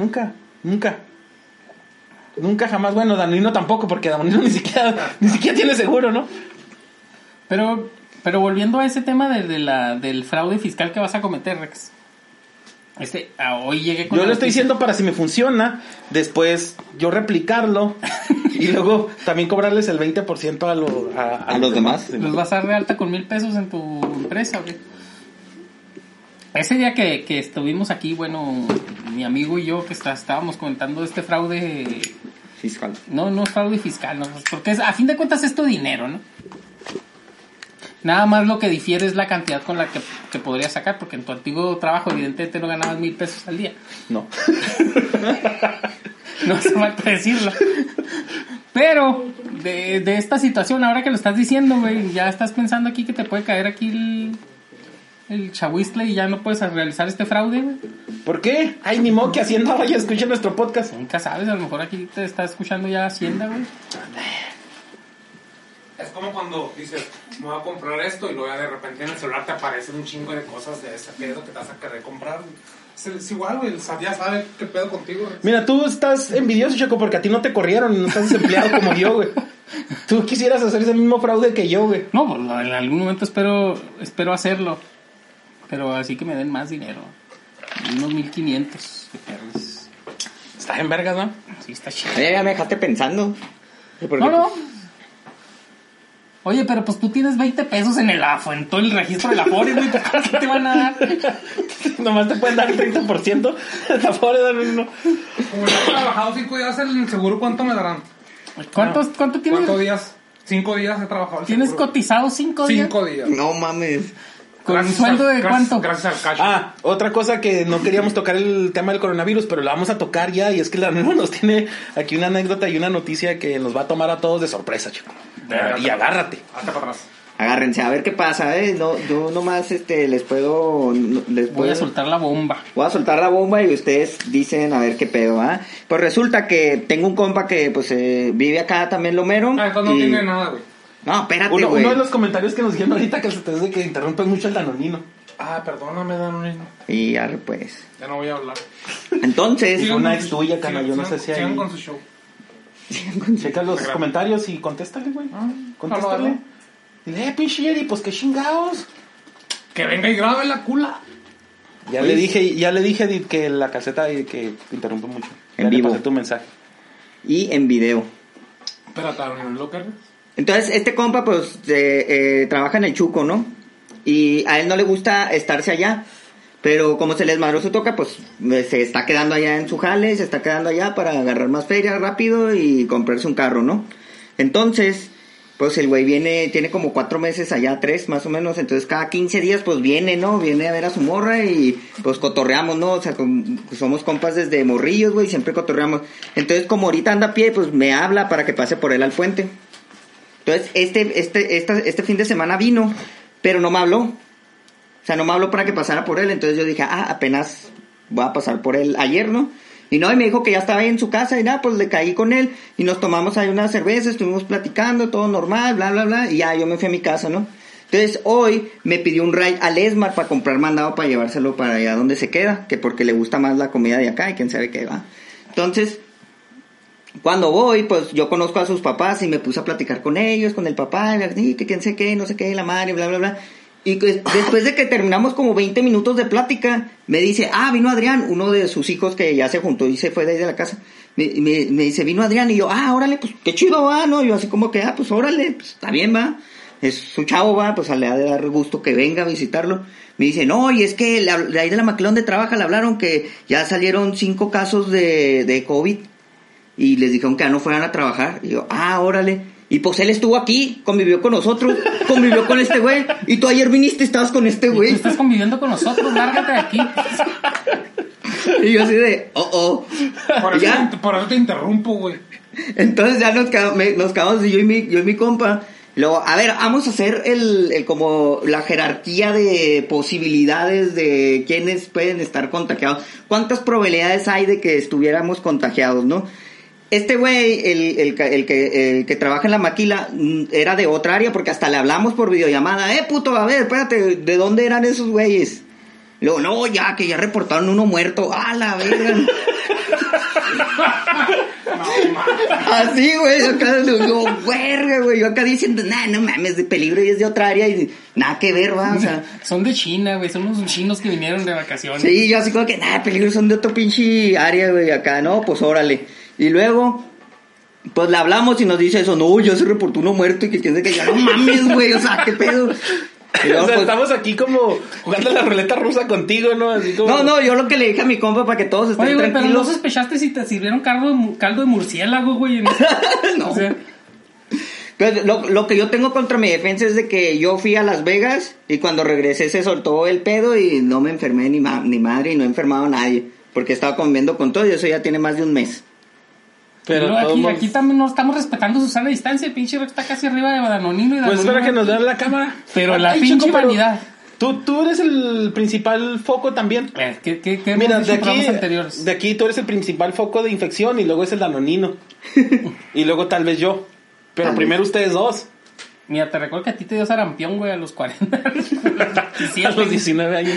jamás. Bueno, Danilo tampoco, porque Danilo ni siquiera tiene seguro, ¿no? Pero volviendo a ese tema del fraude fiscal que vas a cometer, Rex. Hoy llegué con... Yo lo estoy diciendo para si me funciona, después yo replicarlo y luego también cobrarles el 20% a los demás. ¿Los vas a dar de alta con $1,000 en tu empresa o qué? Ese día que estuvimos aquí, bueno, mi amigo y yo que estábamos comentando este fraude... Fiscal. No es fraude fiscal, no, porque a fin de cuentas es tu dinero, ¿no? Nada más lo que difiere es la cantidad con la que podrías sacar, porque en tu antiguo trabajo evidentemente no ganabas $1,000 al día. No. No hace falta decirlo. Pero de esta situación, ahora que lo estás diciendo, güey, ya estás pensando aquí que te puede caer aquí el chahuistle y ya no puedes realizar este fraude, güey. ¿Por qué? Ay, ni modo que Hacienda vaya a escuchar nuestro podcast. Nunca sabes, a lo mejor aquí te está escuchando ya Hacienda, güey. Es como cuando dices, me voy a comprar esto y luego ya de repente en el celular te aparecen un chingo de cosas de ese pedo que te vas a querer comprar. Es igual, güey, el SAT ya sabe qué pedo contigo. Güey. Mira, tú estás envidioso, Checo, porque a ti no te corrieron y no estás desempleado como yo, güey. Tú quisieras hacer ese mismo fraude que yo, güey. No, pues en algún momento espero hacerlo. Pero así que me den más dinero. Unos 1,500. Estás en vergas, ¿no? Sí, está chido. Ya me dejaste pensando. No. Oye, pero pues tú tienes $20 en todo el registro de la Afore, güey. ¿Qué te van a dar? Nomás te pueden dar el 30%. La Afore dan uno. Como yo he trabajado 5 días en el seguro, ¿cuánto me darán? ¿Cuánto tienes? ¿Cuántos días? 5 días he trabajado en el ¿Tienes seguro. cotizado 5 días? 5 días. No mames. ¿Con un sueldo de cuánto? Gracias al cash. Ah, otra cosa que no queríamos tocar el tema del coronavirus, pero la vamos a tocar ya, y es que la nueva nos tiene aquí una anécdota y una noticia que nos va a tomar a todos de sorpresa, chico. Y agárrate. Hazte para atrás. Agárrense a ver qué pasa, No, yo nomás Voy a soltar la bomba. Voy a soltar la bomba y ustedes dicen a ver qué pedo, ¿ah? Pues resulta que tengo un compa que pues vive acá también Lomero. Esto no tiene nada, güey. No, espérate, Uno güey. de los comentarios que nos dijeron ahorita que se te dice que interrumpes mucho el danonino. Ah, perdóname, Danonino. Y arre, pues. Ya no voy a hablar. Entonces, Sí, una ex tuya, cana, yo no sé si hay... Sigan con su show. Checa los comentarios y contéstale, güey. Contéstale. Habla. Dile, pinche Yeri, pues qué chingados. Que venga y grabe la cula. Ya le dije que la caseta que interrumpe mucho. En Ya vivo. le pasé tu mensaje. y en video. Espérate, ¿en lo que? Entonces, este compa, pues, trabaja en el Chuco, ¿no? Y a él no le gusta estarse allá. Pero como se les madró su toca, pues, se está quedando allá en su jale, se está quedando allá para agarrar más feria rápido y comprarse un carro, ¿no? Entonces, pues, el güey tiene como 4 meses allá, 3 más o menos. Entonces, cada 15 días, pues, viene, ¿no? Viene a ver a su morra y, pues, cotorreamos, ¿no? O sea, somos compas desde morrillos, güey, siempre cotorreamos. Entonces, como ahorita anda a pie, pues, me habla para que pase por él al puente. Entonces, este fin de semana vino, pero no me habló. O sea, no me habló para que pasara por él. Entonces yo dije, apenas voy a pasar por él ayer, ¿no? Y no, y me dijo que ya estaba ahí en su casa y nada, pues le caí con él y nos tomamos ahí unas cervezas, estuvimos platicando, todo normal, bla, bla, bla, y ya yo me fui a mi casa, ¿no? Entonces hoy me pidió un ride al Esmar para comprar mandado para llevárselo para allá donde se queda, que porque le gusta más la comida de acá y quién sabe qué va. Entonces, cuando voy, pues yo conozco a sus papás y me puse a platicar con ellos, con el papá, y que quién sé qué, no sé qué, la madre, bla, bla, bla. Y después de que terminamos como 20 minutos de plática, me dice, vino Adrián, uno de sus hijos que ya se juntó y se fue de ahí de la casa. Me dice, vino Adrián, y yo, órale, pues qué chido va, ¿no? Yo así como que, pues órale, pues está bien, va. Es su chavo, va, pues le ha de dar gusto que venga a visitarlo. Me dice, no, y es que de ahí de la Maquila donde trabaja le hablaron que ya salieron 5 casos de COVID. Y les dijeron que ya no fueran a trabajar. Y yo, órale. Y pues él estuvo aquí, convivió con nosotros, convivió con este güey. Y tú ayer viniste, estabas con este güey. Tú estás conviviendo con nosotros, lárgate de aquí. Y yo así de, Por eso te interrumpo, güey. Entonces ya nos quedamos yo y mi compa. Luego, a ver, vamos a hacer como la jerarquía de posibilidades de quiénes pueden estar contagiados. ¿Cuántas probabilidades hay de que estuviéramos contagiados, no? Este güey, el que trabaja en la Maquila, era de otra área porque hasta le hablamos por videollamada. Puto, a ver, espérate, ¿de dónde eran esos güeyes? Y luego, no, que ya reportaron uno muerto. La verga! Así, güey, acá digo, verga, güey, yo acá diciendo, no mames, de peligro y es de otra área y nada que ver, va, o sea. Son de China, güey, son unos chinos que vinieron de vacaciones. Sí, yo así como que, peligro, son de otro pinche área, güey, acá, no, pues órale. Y luego, pues le hablamos y nos dice eso, no, ya se reportó uno muerto y que quién sabe que ya, no mames, güey, o sea, qué pedo. Luego, pues, estamos aquí como jugando a la ruleta rusa contigo, ¿no? Así como... No, yo lo que le dije a mi compa para que todos estén tranquilos. Pero no sospechaste si te sirvieron caldo de murciélago, güey. No. O sea, pues, lo que yo tengo contra mi defensa es de que yo fui a Las Vegas y cuando regresé se soltó el pedo y no me enfermé ni madre y no he enfermado a nadie porque estaba conviviendo con todo y eso ya tiene más de un mes. Pero aquí también no estamos respetando su sana distancia. El pinche Rex está casi arriba de Danonino y Danonino. Pues espera que nos vean la cámara. Pero la pinche humanidad. Tú eres el principal foco también. ¿Qué Mira, hemos dicho en anteriores? de aquí tú eres el principal foco de infección y luego es el Danonino. Y luego tal vez yo. Pero primero ustedes dos. Mira, te recuerdo que a ti te dio sarampión, güey, a los 40. A los 19 años.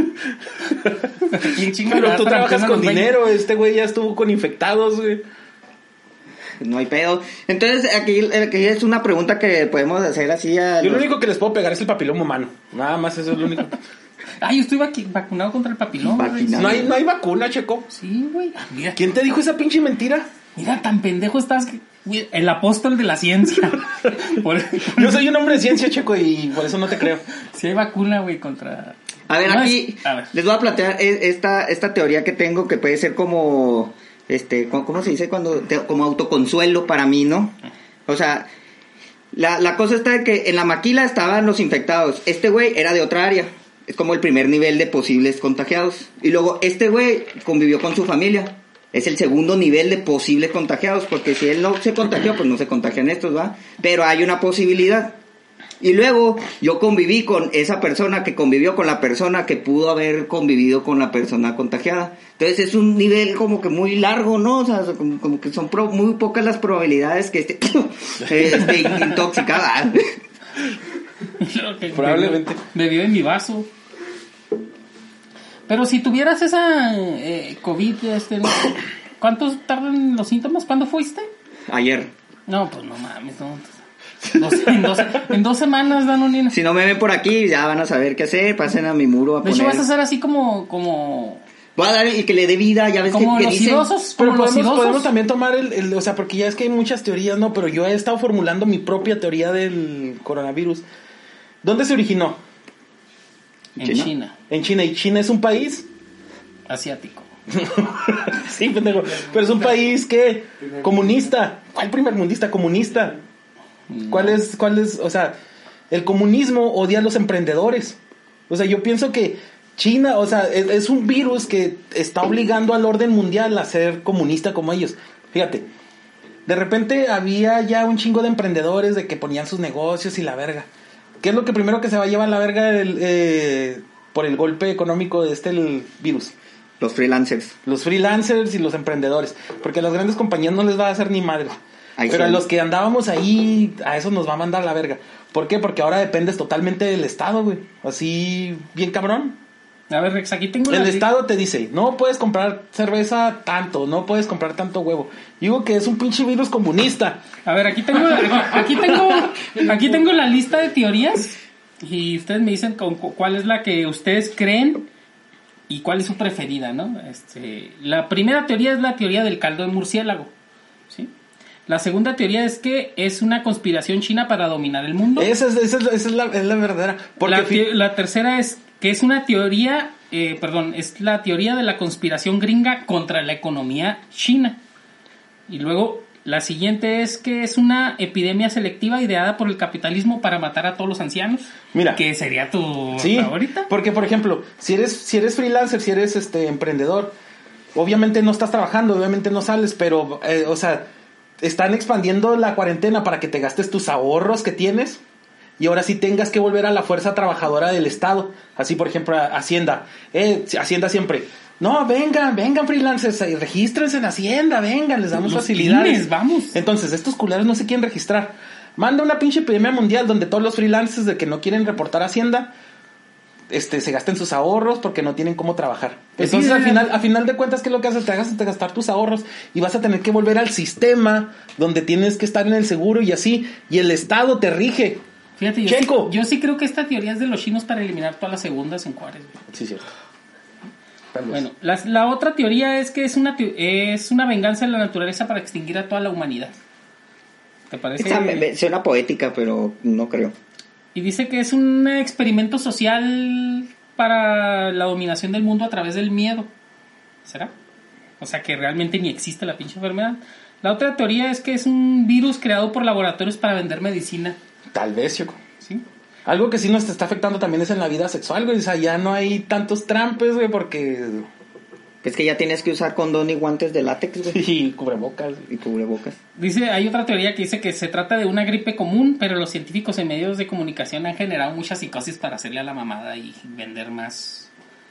Pero tú trabajas con dinero. Este güey ya estuvo con infectados, güey. No hay pedo. Entonces, aquí es una pregunta que podemos hacer así Yo lo único que les puedo pegar es el papiloma humano. Nada más, eso es lo único. Yo estoy vacunado contra el papiloma. No hay vacuna, Checo. Sí, güey. Mira, ¿quién te dijo esa pinche mentira? Mira, tan pendejo estás que... El apóstol de la ciencia. Yo soy un hombre de ciencia, Checo, y por eso no te creo. Sí hay vacuna, güey, contra... A ver, aquí les voy a plantear esta teoría que tengo que puede ser como... ¿cómo se dice? Como autoconsuelo para mí, ¿no? O sea, la cosa está de que en la Maquila estaban los infectados. Este güey era de otra área. Es como el primer nivel de posibles contagiados. Y luego este güey convivió con su familia. Es el segundo nivel de posibles contagiados. Porque si él no se contagió, pues no se contagian estos, ¿va? Pero hay una posibilidad. Y luego yo conviví con esa persona que convivió con la persona que pudo haber convivido con la persona contagiada. Entonces es un nivel como que muy largo, ¿no? O sea, como que son muy pocas las probabilidades que esté intoxicada. Probablemente. Bebió en mi vaso. Pero si tuvieras esa COVID, ¿no? ¿Cuántos tardan los síntomas? ¿Cuándo fuiste? Ayer. No, pues no mames, no. En 2 semanas, Danonino. Si no me ven por aquí, ya van a saber qué hacer. Pasen a mi muro a de poner. hecho, vas a hacer así como... Voy a dar y que le dé vida, ya ves como que los dicen. idosos. Pero como podemos también tomar o sea, porque ya es que hay muchas teorías, ¿no? Pero yo he estado formulando mi propia teoría del coronavirus. ¿Dónde se originó? En China. En China. ¿Y China es un país? Asiático. Sí, pendejo. Pero es un país que comunista. ¿Cuál primer mundista comunista? ¿Cuál es? O sea, el comunismo odia a los emprendedores. O sea, yo pienso que China, o sea, es un virus que está obligando al orden mundial a ser comunista como ellos. Fíjate, De repente había ya un chingo de emprendedores de que ponían sus negocios y la verga. ¿Qué es lo que primero que se va a llevar la verga por el golpe económico de el virus? Los freelancers. Los freelancers y los emprendedores. Porque a las grandes compañías no les va a hacer ni madre. Pero a los que andábamos ahí, a esos nos va a mandar la verga. ¿Por qué? Porque ahora dependes totalmente del Estado, güey. Así, bien cabrón. A ver, Rex, aquí tengo... El Estado te dice, no puedes comprar cerveza tanto, no puedes comprar tanto huevo. Digo que es un pinche virus comunista. A ver, aquí tengo la lista de teorías y ustedes me dicen cuál es la que ustedes creen y cuál es su preferida, ¿no? La primera teoría es la teoría del caldo de murciélago, ¿sí? La segunda teoría es que es una conspiración china para dominar el mundo. Esa es la verdadera. La tercera es que es una teoría, es la teoría de la conspiración gringa contra la economía china. Y luego la siguiente es que es una epidemia selectiva ideada por el capitalismo para matar a todos los ancianos. Mira, que sería tu sí, favorita. Porque, por ejemplo, si eres freelancer, si eres emprendedor, obviamente no estás trabajando, obviamente no sales, pero, están expandiendo la cuarentena para que te gastes tus ahorros que tienes y ahora sí tengas que volver a la fuerza trabajadora del Estado. Así, por ejemplo, Hacienda. Hacienda siempre... No, vengan freelancers, regístrense en Hacienda, vengan, les damos facilidades. Pymes, vamos. Entonces, estos culeros no se quieren registrar. Manda una pinche epidemia mundial donde todos los freelancers de que no quieren reportar a Hacienda, se gasten sus ahorros porque no tienen cómo trabajar. Entonces, al final de cuentas, ¿qué es lo que haces? Te hagas gastar tus ahorros y vas a tener que volver al sistema donde tienes que estar en el seguro y así, y el Estado te rige. Fíjate, yo sí creo que esta teoría es de los chinos para eliminar todas las segundas en Juárez. Sí, cierto. Bueno, la otra teoría es que es una venganza de la naturaleza para extinguir a toda la humanidad. ¿Te parece? Suena poética, pero no creo. Y dice que es un experimento social para la dominación del mundo a través del miedo. ¿Será? O sea, que realmente ni existe la pinche enfermedad. La otra teoría es que es un virus creado por laboratorios para vender medicina. Tal vez, Choco. ¿Sí? Algo que sí nos está afectando también es en la vida sexual, güey. O sea, ya no hay tantos trampes, güey, porque... Es que ya tienes que usar condón y guantes de látex, güey. Y cubrebocas. Dice, hay otra teoría que dice que se trata de una gripe común, pero los científicos en medios de comunicación han generado mucha psicosis para hacerle a la mamada y vender más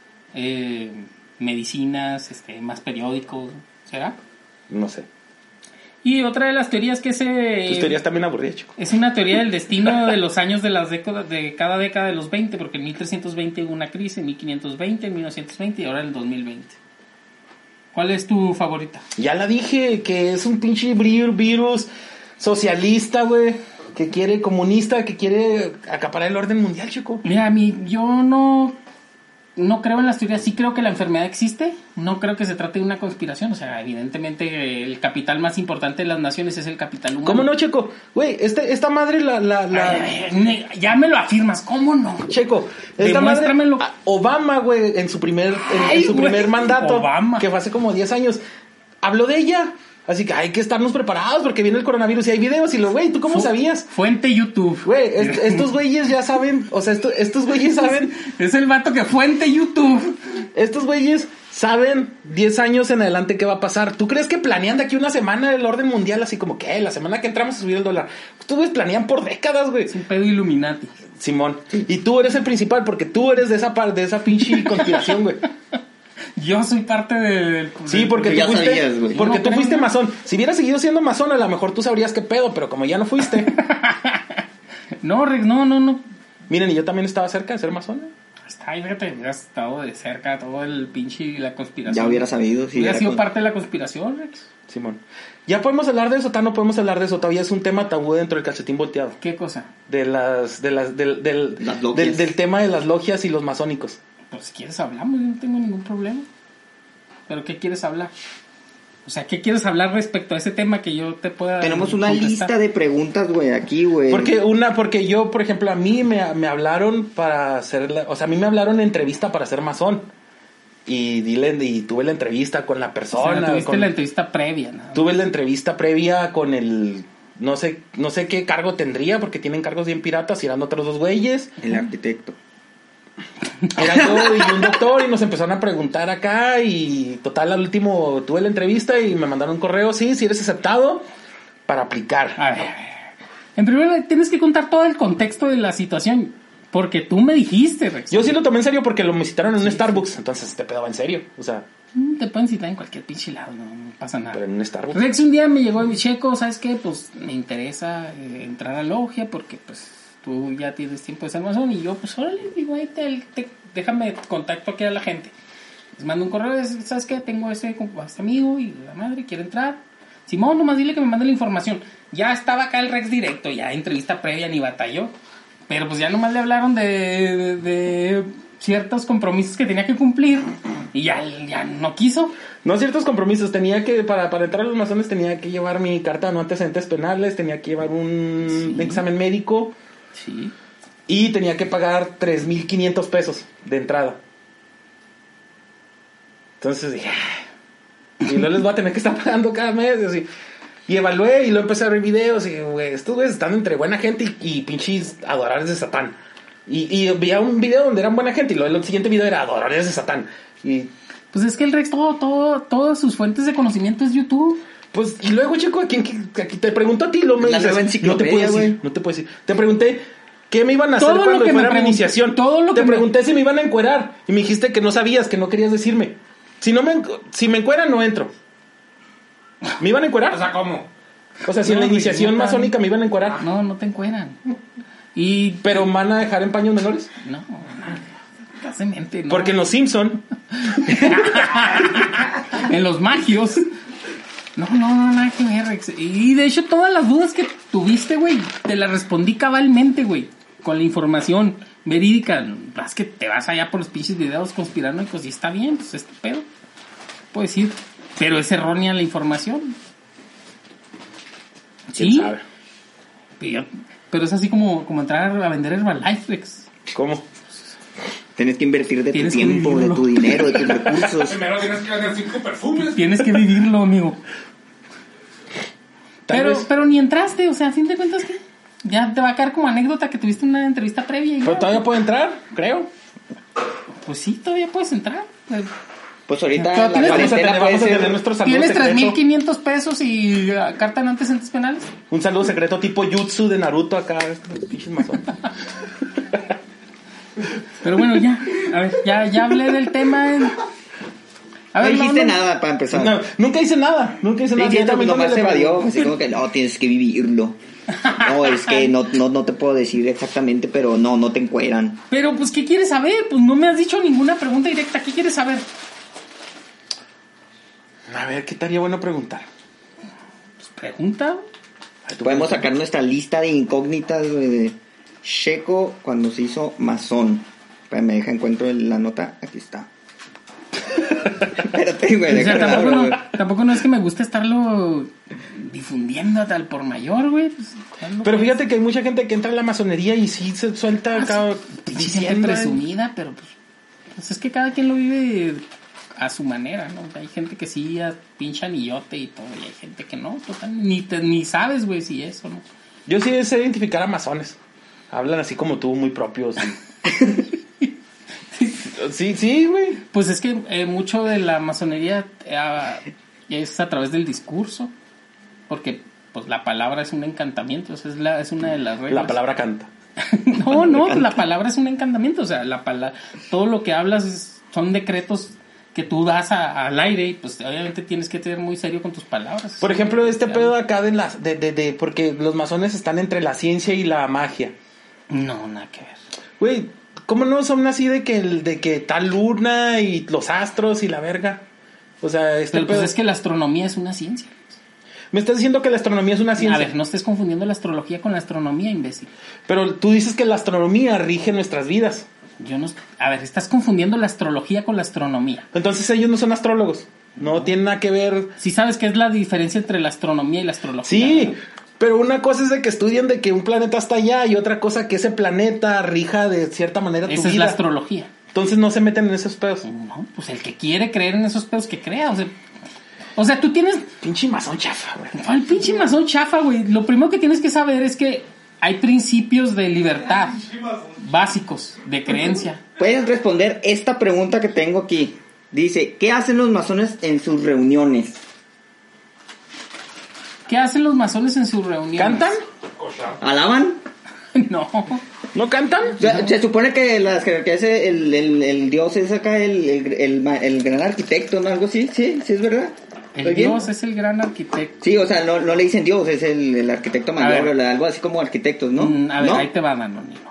medicinas, más periódicos. ¿Será? No sé. Y otra de las teorías que Tus teorías también aburridas, chico. Es una teoría del destino de los años de cada década de los 20, porque en 1320 hubo una crisis, en 1520, en 1920 y ahora en el 2020. ¿Cuál es tu favorita? Ya la dije, que es un pinche virus socialista, güey, que quiere comunista, que quiere acaparar el orden mundial, chico. Mira, yo no creo en las teorías, sí creo que la enfermedad existe, no creo que se trate de una conspiración, o sea, evidentemente el capital más importante de las naciones es el capital humano. ¿Cómo no, Checo? Güey, esta madre ya me lo afirmas, ¿cómo no? Checo, esta madre, Obama, güey, en su primer mandato, Obama, que fue hace como 10 años, habló de ella. Así que hay que estarnos preparados porque viene el coronavirus y hay videos y güey, ¿tú cómo sabías? Fuente YouTube. Güey, estos güeyes ya saben, o sea, estos güeyes saben. Es el vato que fuente YouTube. Estos güeyes saben 10 años en adelante qué va a pasar. ¿Tú crees que planean de aquí una semana el orden mundial así como que la semana que entramos a subir el dólar? Estos güeyes planean por décadas, güey. Es un pedo Illuminati. Simón. Y tú eres el principal porque tú eres de esa pinche conspiración, güey. Yo soy parte del... Sí, porque tú fuiste masón. Si hubieras seguido siendo masón, a lo mejor tú sabrías qué pedo, pero como ya no fuiste. No, Rick, no. Miren, y yo también estaba cerca de ser masón. Ay, fíjate, hubieras estado de cerca todo el pinche la conspiración. Ya hubiera sabido. Si hubiera sido parte de la conspiración, Rex. Simón. ¿Ya podemos hablar de eso? No podemos hablar de eso. Todavía es un tema tabú dentro del calcetín volteado. ¿Qué cosa? Del tema de las logias y los masónicos. Pues si quieres hablamos, yo no tengo ningún problema. ¿Pero qué quieres hablar? O sea, ¿qué quieres hablar respecto a ese tema que yo te pueda Tenemos una lista de preguntas, güey, aquí, güey. Porque yo, por ejemplo, a mí me hablaron para hacer... O sea, a mí me hablaron en entrevista para ser masón. Y tuve la entrevista con la persona. O sea, tuviste la entrevista previa, ¿no? Tuve la entrevista previa con el... No sé qué cargo tendría, porque tienen cargos bien piratas y eran otros dos güeyes. El arquitecto. Era yo y un doctor y nos empezaron a preguntar acá y total al último tuve la entrevista y me mandaron un correo, sí, si eres aceptado, para aplicar. A ver. En primer lugar, tienes que contar todo el contexto de la situación. Porque tú me dijiste, Rex. Yo sí lo tomé en serio porque lo me citaron en un Starbucks. Entonces este pedo va en serio. O sea, Te pueden citar en cualquier pinche lado, no pasa nada. pero en un Starbucks. Rex un día me llegó mi Checo, ¿sabes qué? Pues me interesa entrar a logia porque pues tú ya tienes tiempo de ser masón. Y yo, pues órale, digo, ahí déjame contacto aquí a la gente. Les mando un correo, ¿sabes qué? Tengo este amigo y la madre quiere entrar. Simón, nomás dile que me mande la información. Ya estaba acá el Rex directo, ya entrevista previa ni batalló. Pero pues ya nomás le hablaron de ciertos compromisos que tenía que cumplir y ya no quiso. No ciertos compromisos, tenía que, para entrar a los masones tenía que llevar mi carta de no antecedentes penales, tenía que llevar un examen médico. Sí. Y tenía que pagar 3,500 pesos de entrada. Entonces dije, y luego les voy a tener que estar pagando cada mes. Y así. Y evalué y luego empecé a ver videos. Y güey, estos güeyes están entre buena gente y pinches adoradores de Satán. Y veía un video donde eran buena gente y luego el siguiente video era adoradores de Satán. Y pues es que el Rex, todas sus fuentes de conocimiento es YouTube. Pues, y luego, chico, aquí te pregunto a ti, lo me La dices, nueva enciclopedia, no te puedo decir. Te pregunté qué me iban a hacer Todo lo cuando que me fuera mi pregun- iniciación. todo lo Te que me- pregunté si me iban a encuerar y me dijiste que no sabías, que no querías decirme. Si me encueran, no entro. ¿Me iban a encuerar? O sea, ¿cómo? O sea, si en la No, iniciación nunca. masónica me iban a encuerar. No te encueran. Y Pero ¿van a dejar en paños menores? no, hace mente, no. Porque en Los Simpson En los magios. No, nada que ver, Rex. Y de hecho, todas las dudas que tuviste, güey, te las respondí cabalmente, güey. Con la información verídica. Es que te vas allá por los pinches videos conspiranoicos y está bien, pues este pedo. Puedo decir. Pero es errónea la información. ¿Quién Sí. sabe? Pero es así como entrar a vender Herbalife, Rex. ¿Cómo? Tienes que invertir de tu Tienes que tiempo, de vivirlo. tu dinero, de tus recursos. Primero tienes que vender 5 perfumes. Tienes que vivirlo, amigo. Tal vez. Pero ni entraste, o sea, a fin de cuentas, ¿qué? Ya te va a quedar como anécdota que tuviste una entrevista previa y Pero ya. todavía puedo entrar, creo. Pues sí, todavía puedes entrar. Pues ahorita Pero la tienes- cuarentena puede vamos a tener ser... nuestro saludo Tienes secreto. 3,500 pesos y carta de antecedentes penales. Un saludo secreto tipo Jutsu de Naruto acá. Pinches masones. Pero bueno, ya. A ver, ya hablé del tema. A No ver, dijiste no. nada para empezar. No, nunca hice nada. Sí, sí, Directamente nomás le se evadió, pregunté. así como que no, tienes que vivirlo. No, es que no te puedo decir exactamente, pero no te encueran. Pero pues, ¿qué quieres saber? Pues no me has dicho ninguna pregunta directa. ¿Qué quieres saber? A ver, ¿qué estaría bueno preguntar? Pues pregunta. Podemos sacar nuestra lista de incógnitas, güey, de Checo cuando se hizo masón. Espérame, me deja encuentro la nota. Aquí está. Espérate, güey. O sea, déjame abro, güey. tampoco no es que me guste estarlo difundiendo a tal por mayor, güey. Pues, hazlo, Pero pues. fíjate que hay mucha gente que entra a la masonería y sí se suelta acá Pinche gente diciendo. presumida, pero pues es que cada quien lo vive a su manera, ¿no? Hay gente que sí pincha anillote y todo, y hay gente que no, total, ni sabes, güey, si eso, ¿no? Yo sí sé identificar a masones. Hablan así como tú, muy propios. Sí, güey. Pues es que mucho de la masonería es a través del discurso, porque pues la palabra es un encantamiento, es una de las reglas. La palabra canta. No, la palabra es un encantamiento, o sea, todo lo que hablas son decretos que tú das al aire y pues obviamente tienes que ser muy serio con tus palabras. Por ejemplo, este pedo acá de porque los masones están entre la ciencia y la magia. No, nada que ver. Güey, ¿cómo no son así de que tal luna y los astros y la verga? O sea, Pero pues pedo. es que la astronomía es una ciencia. Me estás diciendo que la astronomía es una ciencia. A ver, no estés confundiendo la astrología con la astronomía, imbécil. Pero tú dices que la astronomía rige nuestras vidas. A ver, estás confundiendo la astrología con la astronomía. Entonces ellos no son astrólogos. No tienen nada que ver. ¿Sí sabes qué es la diferencia entre la astronomía y la astrología? Sí, pero una cosa es de que estudian de que un planeta está allá y otra cosa que ese planeta rija de cierta manera tu Esa es vida. la astrología. Entonces no se meten en esos pedos. No, pues el que quiere creer en esos pedos que crea. O sea, tú tienes... Pinche masón chafa, güey. Al pinche masón chafa, güey. Lo primero que tienes que saber es que hay principios de libertad básicos, de creencia. Puedes responder esta pregunta que tengo aquí. Dice, ¿qué hacen los masones en sus reuniones? ¿Qué hacen los masones en sus reuniones? ¿Cantan? ¿Alaban? No. ¿No cantan? O sea, se supone que las que hace el dios es acá el gran arquitecto, ¿no? Algo así, sí, es verdad. El dios es el gran arquitecto. Sí, o sea, no le dicen dios, es el arquitecto mayor, ver. algo así como arquitectos, ¿no? A ver, ¿no? ahí te va, Danonino.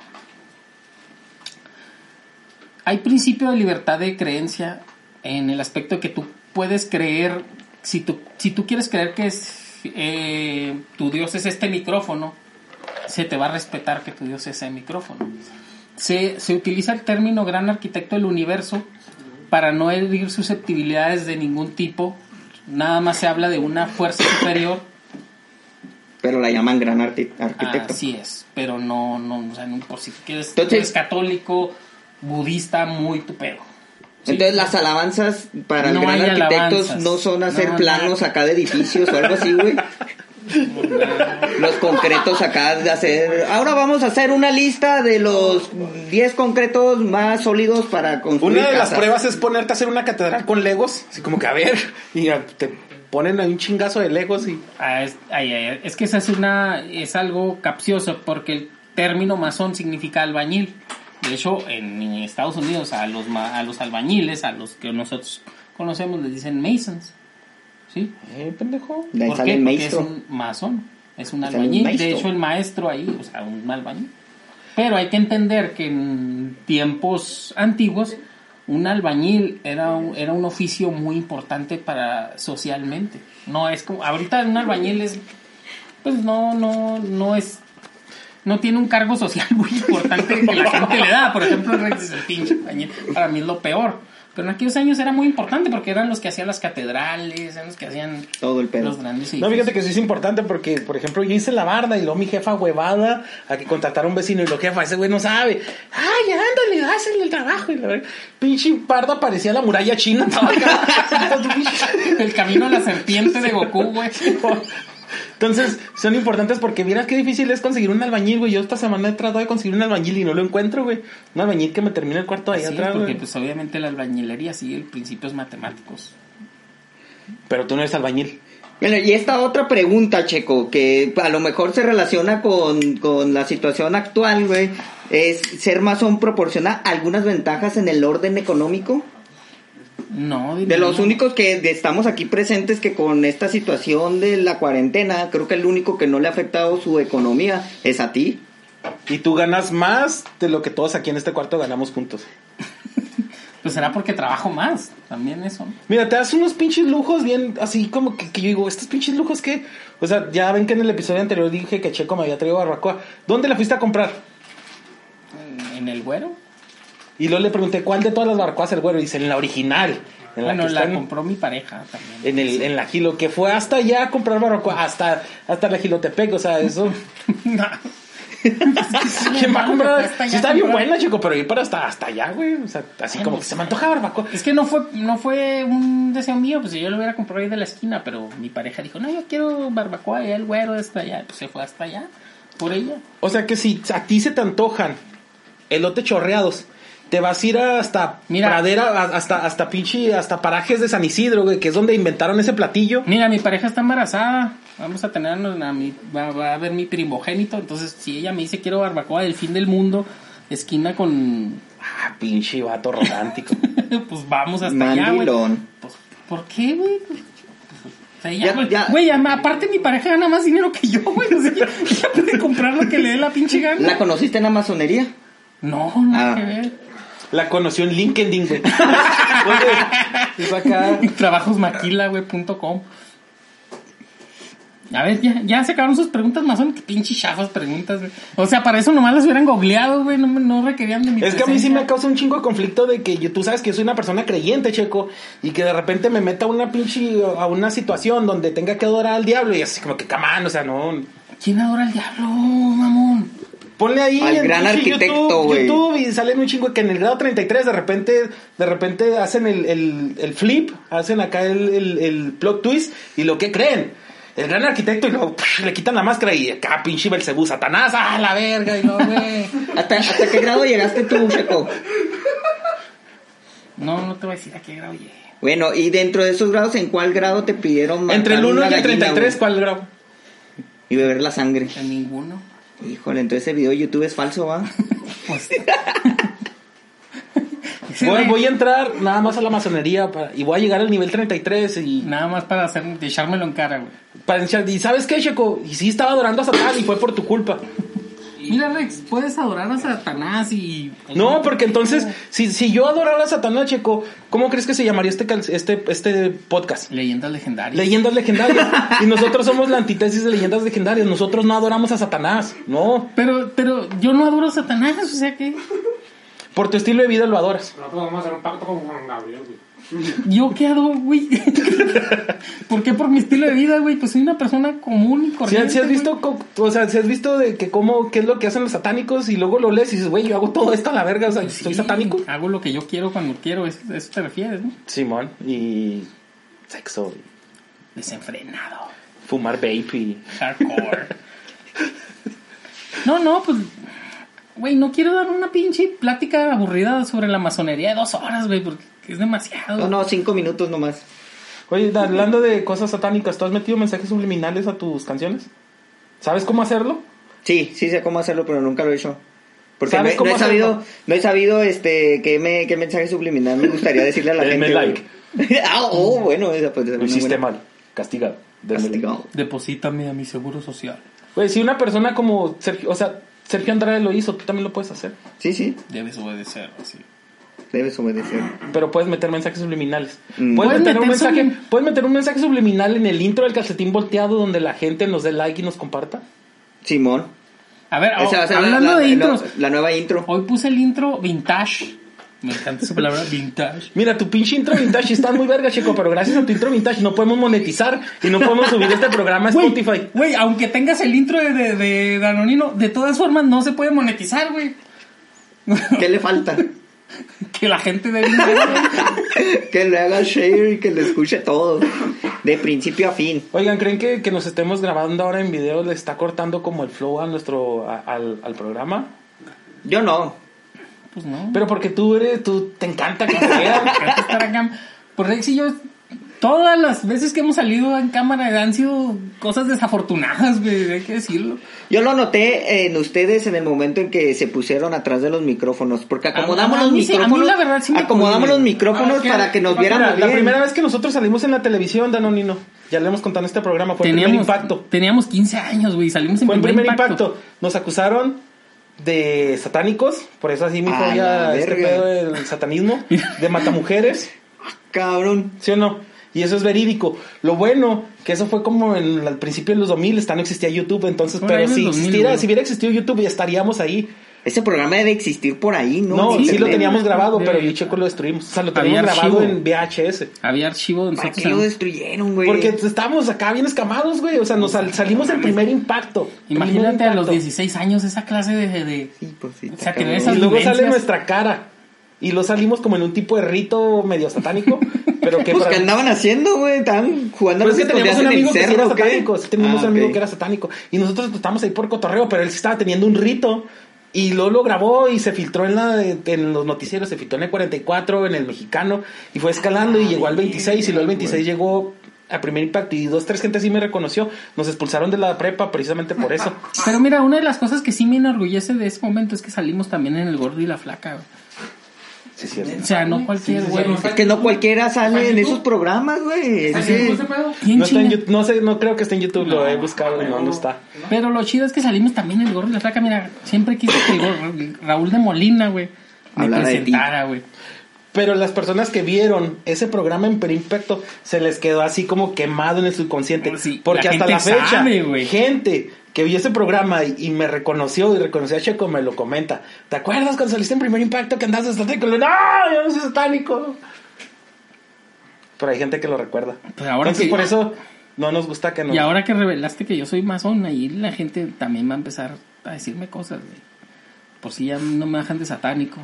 Hay principio de libertad de creencia en el aspecto de que tú puedes creer, si tú quieres creer que tu Dios es este micrófono, se te va a respetar que tu Dios es ese micrófono. Se utiliza el término gran arquitecto del universo para no herir susceptibilidades de ningún tipo, nada más se habla de una fuerza superior. Pero la llaman gran arquitecto. Así es, pero no, o sea, no por si quieres, Entonces, tú eres católico, budista, muy tu pedo. ¿Sí? Entonces las alabanzas para No el gran hay arquitectos alabanzas. no son hacer No, planos no. acá de edificios o algo así, güey. Los concretos acá de hacer... Ahora vamos a hacer una lista de los 10 concretos más sólidos para construir Una de las casas. pruebas es ponerte a hacer una catedral con legos, así como que a ver, y te ponen ahí un chingazo de legos y... Es que esa es algo capcioso porque el término masón significa albañil. De hecho, en Estados Unidos a los albañiles, a los que nosotros conocemos, les dicen masons. ¿Sí? Pendejo. De ahí ¿Por sale qué? el Porque maestro. es un masón, es un Sale el albañil. maestro. De hecho, el maestro ahí, o sea, un albañil. Pero hay que entender que en tiempos antiguos, un albañil era un oficio muy importante para socialmente. No es como ahorita un albañil es, pues no es, no tiene un cargo social muy importante que la gente le da. Por ejemplo, el pinche albañil para mí es lo peor. Pero en aquellos años era muy importante porque eran los que hacían las catedrales, eran los que hacían Todo el pedo. los grandes No, edificios. fíjate que sí es importante porque, por ejemplo, yo hice la barda y luego mi jefa huevada a que contratara a un vecino y lo jefa, ese güey no sabe. Ay, ándale, hazle el trabajo. Y la verdad, pinche barda parecía la muralla china. Estaba acá. El camino a la serpiente de Goku, güey. Entonces, son importantes porque vieras qué difícil es conseguir un albañil, güey. Yo esta semana he tratado de conseguir un albañil y no lo encuentro, güey. Un albañil que me termine el cuarto de ahí Así es, atrás, porque güey. pues obviamente la albañilería sigue principios matemáticos. Pero tú no eres albañil. Bueno, y esta otra pregunta, Checo, que a lo mejor se relaciona con la situación actual, güey, es ¿ser masón proporciona algunas ventajas en el orden económico? No, De los únicos que estamos aquí presentes que con esta situación de la cuarentena, creo que el único que no le ha afectado su economía es a ti. Y tú ganas más de lo que todos aquí en este cuarto ganamos juntos. Pues será porque trabajo más, también eso. Mira, te das unos pinches lujos bien así como que yo digo, ¿estos pinches lujos qué? O sea, ya ven que en el episodio anterior dije que Checo me había traído barbacoa. ¿Dónde la fuiste a comprar? ¿En el güero? Y luego le pregunté, ¿cuál de todas las barbacoas el güero? Y dice, en la original. En Bueno, que la está compró mi pareja también. en la Gilo, que fue hasta allá a comprar barbacoa, hasta la Gilotepec, o sea, eso... ¿Quién va a comprar? Sí está bien buena, chico, pero ir para hasta allá, güey. O sea, así como que se me antoja barbacoa. Es que no fue un deseo mío, pues yo lo hubiera comprado ahí de la esquina, pero mi pareja dijo, no, yo quiero barbacoa y el güero hasta allá, pues se fue hasta allá, por ella. O sea que si a ti se te antojan elote chorreados, te vas a ir hasta Pradera, hasta pinche, hasta parajes de San Isidro, güey, que es donde inventaron ese platillo. Mira, mi pareja está embarazada, vamos a tenernos, va a ver mi primogénito, entonces si ella me dice quiero barbacoa del fin del mundo, esquina con... Ah, pinche vato romántico. Pues vamos hasta allá, güey. Mandilón. Pues, ¿por qué, güey? O sea, Ya, ya. güey, aparte mi pareja gana más dinero que yo, güey, o sea, ella puede comprar lo que le dé la pinche gana. ¿La conociste en la masonería? No, nada que ver. La conoció en LinkedIn, güey. Es acá. Trabajosmaquila.com. A ver, ya se acabaron sus preguntas más, son que pinche chafas preguntas, güey. O sea, para eso nomás las hubieran googleado, güey, no requerían de mi Es que a mí sí presencia. me causa un chingo de conflicto de que tú sabes que yo soy una persona creyente, Checo, y que de repente me meta a una situación donde tenga que adorar al diablo y así como que camán, o sea, no. ¿Quién adora al diablo, mamón? Ponle ahí Al en gran pinche arquitecto, güey. YouTube y salen un chingo que en el grado 33 de repente hacen el flip, hacen acá el plot twist y lo que creen. El gran arquitecto y luego le quitan la máscara y acá pinche Belcebú, Satanás, ¡ah, la verga! Y no, güey. ¿Hasta qué grado llegaste tú, Checo? No te voy a decir a qué grado llegué. Bueno, y dentro de esos grados, ¿en cuál grado te pidieron matar Entre el 1 una y el gallina, 33, güey? ¿cuál grado? Y beber la sangre. En ninguno. Híjole, entonces ese video de YouTube es falso, ¿va? Pues, Voy a entrar nada más a la masonería y voy a llegar al nivel 33 y... nada más para echármelo en cara, güey. ¿Y sabes qué, Checo? Y sí estaba adorando a Satán y fue por tu culpa. Mira, Rex, puedes adorar a Satanás y... No, porque entonces, si yo adorara a Satanás, Checo, ¿cómo crees que se llamaría este podcast? Leyendas legendarias. Leyendas legendarias. Y nosotros somos la antítesis de leyendas legendarias. Nosotros no adoramos a Satanás, no. Pero yo no adoro a Satanás, o sea que... Por tu estilo de vida lo adoras. Nosotros vamos a hacer un pacto con Juan Gabriel, güey. ¿Yo qué adoro, güey? ¿Por qué por mi estilo de vida, güey? Pues soy una persona común y corriente. Si has visto, si has visto de que qué es lo que hacen los satánicos y luego lo lees y dices, güey, yo hago todo esto a la verga, o sea, Sí, soy satánico. Hago lo que yo quiero cuando quiero, eso te refieres, ¿no? Simón, y sexo, Desenfrenado. fumar vape y... Hardcore. No, pues... Güey, no quiero dar una pinche plática aburrida sobre la masonería de 2 horas, güey, porque es demasiado. No, 5 minutos nomás. Oye, hablando de cosas satánicas, ¿tú has metido mensajes subliminales a tus canciones? ¿Sabes cómo hacerlo? Sí sé cómo hacerlo, pero nunca lo he hecho. Porque ¿Sabes cómo hacerlo? no he sabido qué mensaje subliminal me gustaría decirle a la Denme gente. like. Bueno, esa puede ser Lo una hiciste buena. mal, castigado. Denme like. Castigado. Deposítame a mi seguro social. Güey, si una persona como Sergio Andrade lo hizo, tú también lo puedes hacer. Sí, Debes obedecer, así. debes obedecer. Pero puedes meter mensajes subliminales. Mm. Puedes meter Puedes meter un mensaje subliminal en el intro del Calcetín Volteado donde la gente nos dé like y nos comparta. Simón. A ver, Esa va a ser hablando de intros, la nueva intro. hoy puse el intro vintage. Me encanta esa palabra, vintage. Mira, tu pinche intro vintage está muy verga, chico, pero gracias a tu intro vintage no podemos monetizar y no podemos subir este programa a Spotify. Güey, aunque tengas el intro de Danonino, de todas formas no se puede monetizar, güey. ¿Qué le falta? Que la gente dé dinero, güey. Que le haga share y que le escuche todo. De principio a fin. Oigan, ¿creen que nos estemos grabando ahora en video le está cortando como el flow a al programa? Yo no. Pues no. Pero porque tú te encanta que te vean. Encanta estar acá. Por Rex y yo, todas las veces que hemos salido en cámara han sido cosas desafortunadas, güey, hay que decirlo. Yo lo noté en ustedes en el momento en que se pusieron atrás de los micrófonos. Porque acomodamos A los mí sí, micrófonos. a mí la verdad sí me acomodamos cohibe. los micrófonos para que nos viéramos Mira, bien. la primera vez que nosotros salimos en la televisión, Danonino, ya le hemos contado en este programa, fue el primer impacto. Teníamos 15 años, güey, salimos en Fue el primer impacto. Nos acusaron de satánicos, por eso así mi A fobia, la este verga. pedo del satanismo, de matamujeres, Cabrón. ¿sí o no? Y eso es verídico. Lo bueno, que eso fue como al principio de los 2000, no existía YouTube, entonces, Por ahí pero en el 2000, güey. si hubiera existido YouTube ya estaríamos ahí. Ese programa debe existir por ahí, ¿no? No, En sí lo internet. teníamos grabado, pero Sí. yo Checo lo destruimos. O sea, lo Había teníamos grabado archivo. en VHS. Había archivo de ¿Para nosotros. qué lo destruyeron, güey? Porque estábamos acá bien escamados, güey. O sea, nos salimos del primer impacto. Imagínate Primer a los impacto. 16 años esa clase de... Sí, pues sí. O sea, que cabrón. esas Y luego sale vivencias. nuestra cara. Y lo salimos como en un tipo de rito medio satánico. Pero que Pues, para... ¿qué andaban haciendo, güey? Estaban jugando Pero es que los teníamos un escondidas en amigo el que sí cerro, era ¿o qué? satánico. Sí, teníamos un amigo ok. que era satánico. Y nosotros estábamos ahí por cotorreo, pero él sí estaba teniendo un rito. Y luego lo grabó y se filtró en los noticieros. Se filtró en el 44, en el Mexicano. Y fue escalando y llegó al 26. Y luego al 26 llegó al primer impacto. Y 2, 3 gente sí me reconoció. Nos expulsaron de la prepa precisamente por eso. Pero mira, una de las cosas que sí me enorgullece de ese momento es que salimos también en El Gordo y la Flaca, güey. Sí, sí, sí. O sea, no cualquier güey. Es que no cualquiera sale en esos programas, güey. Es que- ¿Quién No, está en chinga? YouTube, no sé, no creo que esté en YouTube. Lo he buscado y no está. Pero lo chido es que salimos también en El Gordo y la Flaca. Mira, siempre quise que Raúl de Molina, güey, me Hablara de ti. presentara, güey. Pero las personas que vieron ese programa en Perimpacto se les quedó así como quemado en el subconsciente. Sí, porque la hasta gente la fecha, sabe, güey. gente que vio ese programa y me reconoció y reconoció a Checo me lo comenta. ¿Te acuerdas cuando saliste en Primer Impacto que andabas de satánico? No, yo no soy satánico. Pero hay gente que lo recuerda. Pues ahora Entonces que- por eso no nos gusta que nos... Y ahora que revelaste que yo soy masón, ahí la gente también va a empezar a decirme cosas, güey. Por si ya no me dejan de satánico.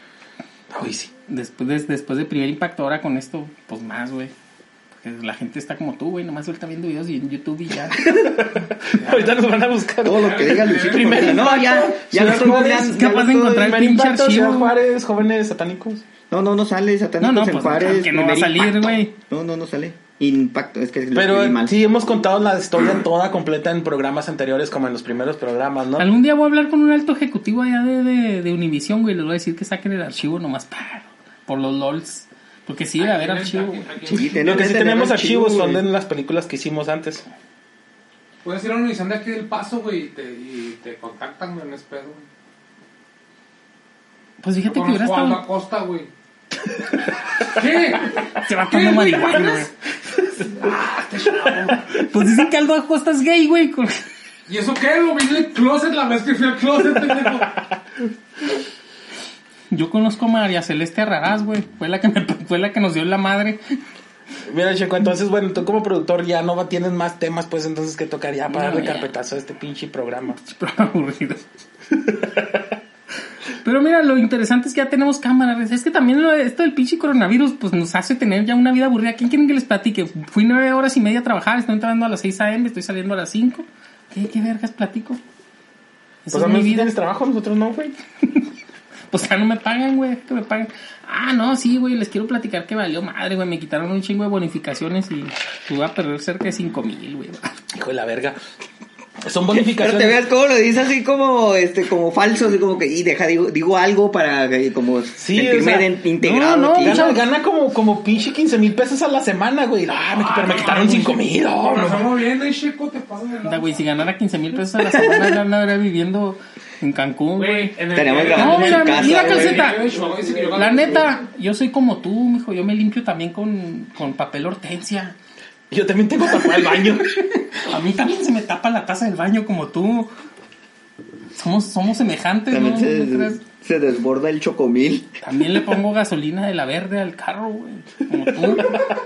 Uy, sí. Después de Primer Impacto, ahora con esto, pues más, güey. Porque la gente está como tú, güey, nomás suelta viendo videos y en YouTube y ya. Ahorita nos van a buscar. Todo lo que diga Luisito Primer Comunica. No, Impacto, ya lo Ciudad estoy Juárez, googleando, es ya capaz lo de estoy- encontrar- Primer pinche Impacto, archivo. Ciudad Juárez, jóvenes satánicos. No sale satánicos No, en pues Juárez. que no va a Primer salir, Impacto. güey. No sale. Impacto, es que lo Pero escribí mal. sí hemos contado la historia toda completa en programas anteriores, como en los primeros programas, ¿no? Algún día voy a hablar con un alto ejecutivo allá de Univision, güey. Les voy a decir que saquen el archivo nomás por los LOLs. Porque sí debe haber archivo, güey. Sí, Lo que sí tenemos archivos son güey. de las películas que hicimos antes. Puedes ir a una edición de aquí del Paso, güey, y te contactan, güey, en ese pedo. Pues fíjate que hubiera Conozco a Aldo estado... Acosta, güey. ¿Qué? Se va tomando marihuana, güey. Pues dicen que Aldo Acosta es gay, güey. ¿Y eso qué? Lo vi en el closet la vez que fui al closet, pendejo. Yo conozco a María Celeste Arragás, güey. Fue la que nos dio la madre. Mira, Checo, entonces, bueno, tú como productor ya no tienes más temas, pues entonces, ¿qué tocaría para No, darle ya. carpetazo a este pinche programa? Aburrido. Pero mira, lo interesante es que ya tenemos cámara. Es que también esto del pinche coronavirus pues nos hace tener ya una vida aburrida. ¿Quién quieren que les platique? Fui 9 horas y media a trabajar, estoy entrando a las 6 a.m., estoy saliendo a las 5. ¿Qué vergas platico? Esa Pues a es mi mí vida. tienes trabajo, nosotros no, güey. Pues ya no me pagan, güey, que me paguen. Ah, no, sí, güey, les quiero platicar que valió madre, güey. Me quitaron un chingo de bonificaciones y tuve a perder cerca de 5,000, güey. Hijo de la verga. Son Pero bonificaciones. te veas cómo lo dice así como falso, así como que, y digo algo para como Sí, sentirme o sea, integrado no, aquí. Gana como pinche 15,000 pesos a la semana, güey. Pero me quitaron 5,000. No, nos estamos viendo, y Checo, te pasas de Anda, lado. güey, si ganara 15,000 pesos a la semana, ya andaría viviendo en Cancún, güey. en el Tenemos video- grabando No, en mira, su casa, mira, güey. calceta. Dice que yo La gano- neta, yo soy como tú, mijo. Yo me limpio también con papel hortensia. Yo también tengo tapado el baño. A mí también se me tapa la taza del baño como tú. Somos semejantes, ¿no? También ¿No crees? se desborda el chocomil. También le pongo gasolina de la verde al carro, güey. Como tú.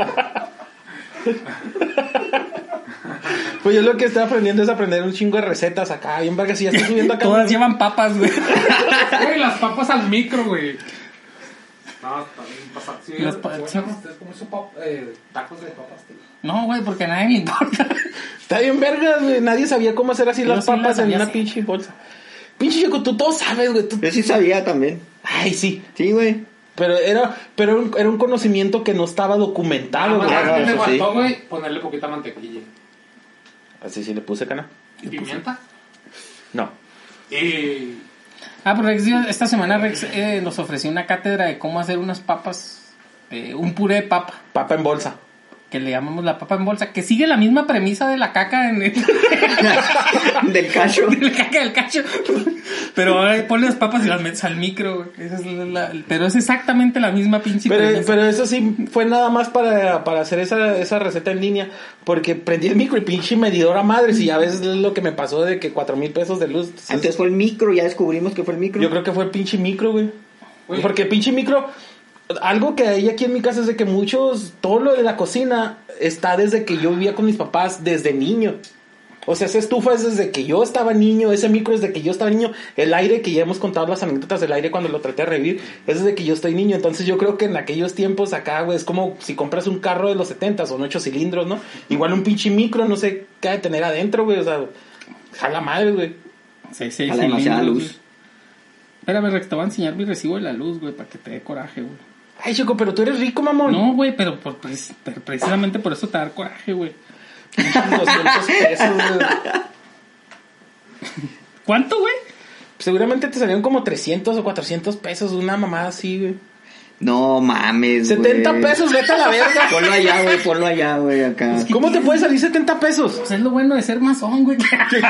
Pues yo lo que estoy aprendiendo es aprender un chingo de recetas acá. Bien verga, si ya estoy subiendo acá. Todas llevan papas, güey. Güey, las papas al micro, güey. No, está bien pasado. Sí, Las ¿cómo papas. se llama? ¿Ustedes cómo hizo tacos de papas, tío? No, güey, porque a nadie le importa. Está bien verga, güey. Nadie sabía cómo hacer así Yo las sí las papas en sabía una hacer. pinche bolsa. Pinche Checo, tú todo sabes, güey. Yo sí sabía también. Ay, sí. Sí, güey. Pero era un conocimiento que no estaba documentado, güey. claro, me eso sí. faltó, güey, ponerle poquita mantequilla. Así sí le puse, cana. ¿Y pimienta? No. Y... Ah, pero esta semana Rex nos ofreció una cátedra de cómo hacer unas papas, un puré de papa, Papa en bolsa. que le llamamos la papa en bolsa, que sigue la misma premisa de la caca en el, Del cacho. de la caca del cacho. Pero ahora pones las papas y las metes al micro, güey. Esa es pero es exactamente la misma pinche premisa. Pero eso sí fue nada más para hacer esa receta en línea. Porque prendí el micro y pinche medidor a madres. Y ya ves lo que me pasó de que 4,000 pesos de luz. Entonces, Antes fue el micro, ya descubrimos que fue el micro. yo creo que fue el pinche micro, güey. Güey. Porque el pinche micro... Algo que hay aquí en mi casa es de que todo lo de la cocina está desde que yo vivía con mis papás desde niño. O sea, esa estufa es desde que yo estaba niño, ese micro es desde que yo estaba niño, el aire que ya hemos contado las anécdotas del aire cuando lo traté de revivir, es desde que yo estoy niño. Entonces yo creo que en aquellos tiempos acá, güey, es como si compras un carro de los 70 son 8 cilindros, ¿no? Igual un pinche micro, no sé qué ha de tener adentro, güey, o sea, jala madre, güey. Sí, Jala demasiada cilindros, luz. güey. Espérame, Rex, te voy a enseñar mi recibo de la luz, güey, para que te dé coraje, güey. Ay, chico, pero tú eres rico, mamón. No, güey, pero precisamente por eso te da coraje, güey. Pinches 200 pesos, güey. ¿Cuánto, güey? Seguramente te salieron como 300 o 400 pesos, una mamada así, güey. No mames, 70 güey. pesos, vete a la verga. Ponlo allá, güey, acá. ¿Cómo te puede salir 70 pesos? Pues es lo bueno de ser masón, güey.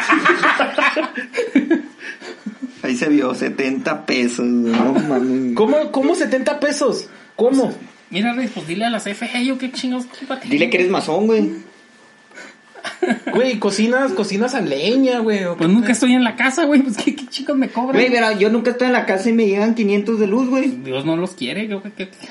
Ahí se vio 70 pesos, güey. No mames. ¿Cómo 70 pesos? ¿Cómo? Mira, Rex, pues dile a la CFE, yo qué chingados culpa tengo. Dile que eres masón, güey. Güey, cocinas a leña, güey. ¿o Pues qué? nunca estoy en la casa, güey. Pues qué chicos me cobran. Güey, verá, yo nunca estoy en la casa y me llegan 500 de luz, güey. Dios no los quiere, güey.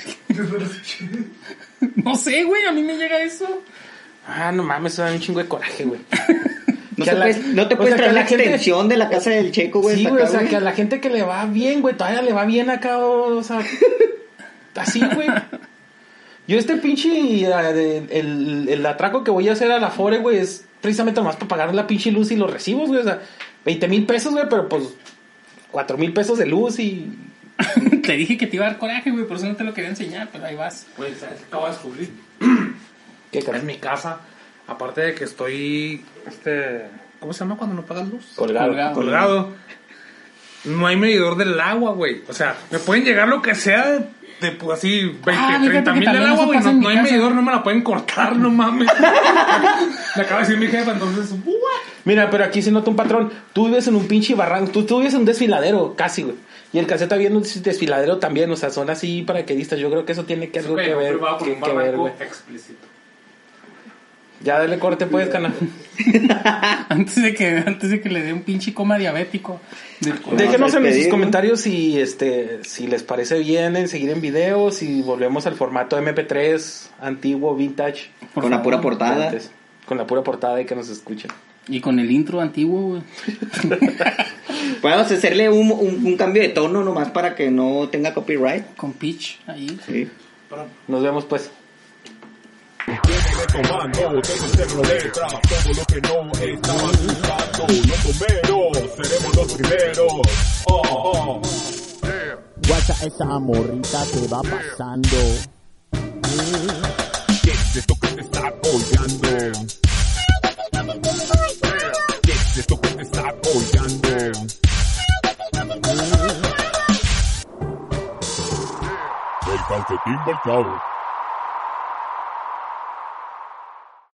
No sé, güey, a mí me llega eso. Ah, no mames, eso da un chingo de coraje, güey. No Que te a la- puedes o sea, que traer a la la gente- extensión de la casa del Checo, güey. Sí, hasta güey, o acá, sea, güey. que a la gente que le va bien, güey, todavía le va bien acá, o sea, así, güey. Yo este pinche, el atraco que voy a hacer a la Fore, güey, es precisamente nomás para pagar la pinche luz y los recibos, güey, o sea, 20,000 pesos, güey, pero pues 4,000 pesos de luz y... Te dije que te iba a dar coraje, güey, por eso no te lo quería enseñar, pero ahí vas. Güey, ¿sabes qué acabo de descubrir? ¿Qué cara? En mi casa, aparte de que estoy, ¿cómo se llama cuando no pagas luz? Colgado. No hay medidor del agua, güey. O sea, me pueden llegar lo que sea de pues, así 20, 30 mil del agua, güey. No hay medidor, no me la pueden cortar, no mames. Me acaba de decir mi jefa, entonces, Mira, pero aquí se nota un patrón. Tú vives en un pinche barranco, tú vives en un desfiladero, casi, güey. Y el caseta viene un desfiladero también, o sea, son así paraquedistas. Yo creo que eso tiene que algo que ver, güey. Explícito. Ya dale corte, pues, cana. antes de que le dé un pinche coma diabético. Déjenos en sus comentarios si si les parece bien en seguir en videos, si volvemos al formato MP3 antiguo, vintage. Con la pura portada. Con la pura portada y que nos escuchen. Y con el intro antiguo, güey. Podemos hacerle un cambio de tono nomás para que no tenga copyright. Con pitch ahí. Sí. Nos vemos, pues. Tomando, tengo letra, todo lo que no estaban buscando. Los bomberos, seremos los primeros. Guacha, esa morrita te va pasando. ¿Qué es esto que te está colgando? ¿Qué es esto que te está colgando? El calcetín volcado.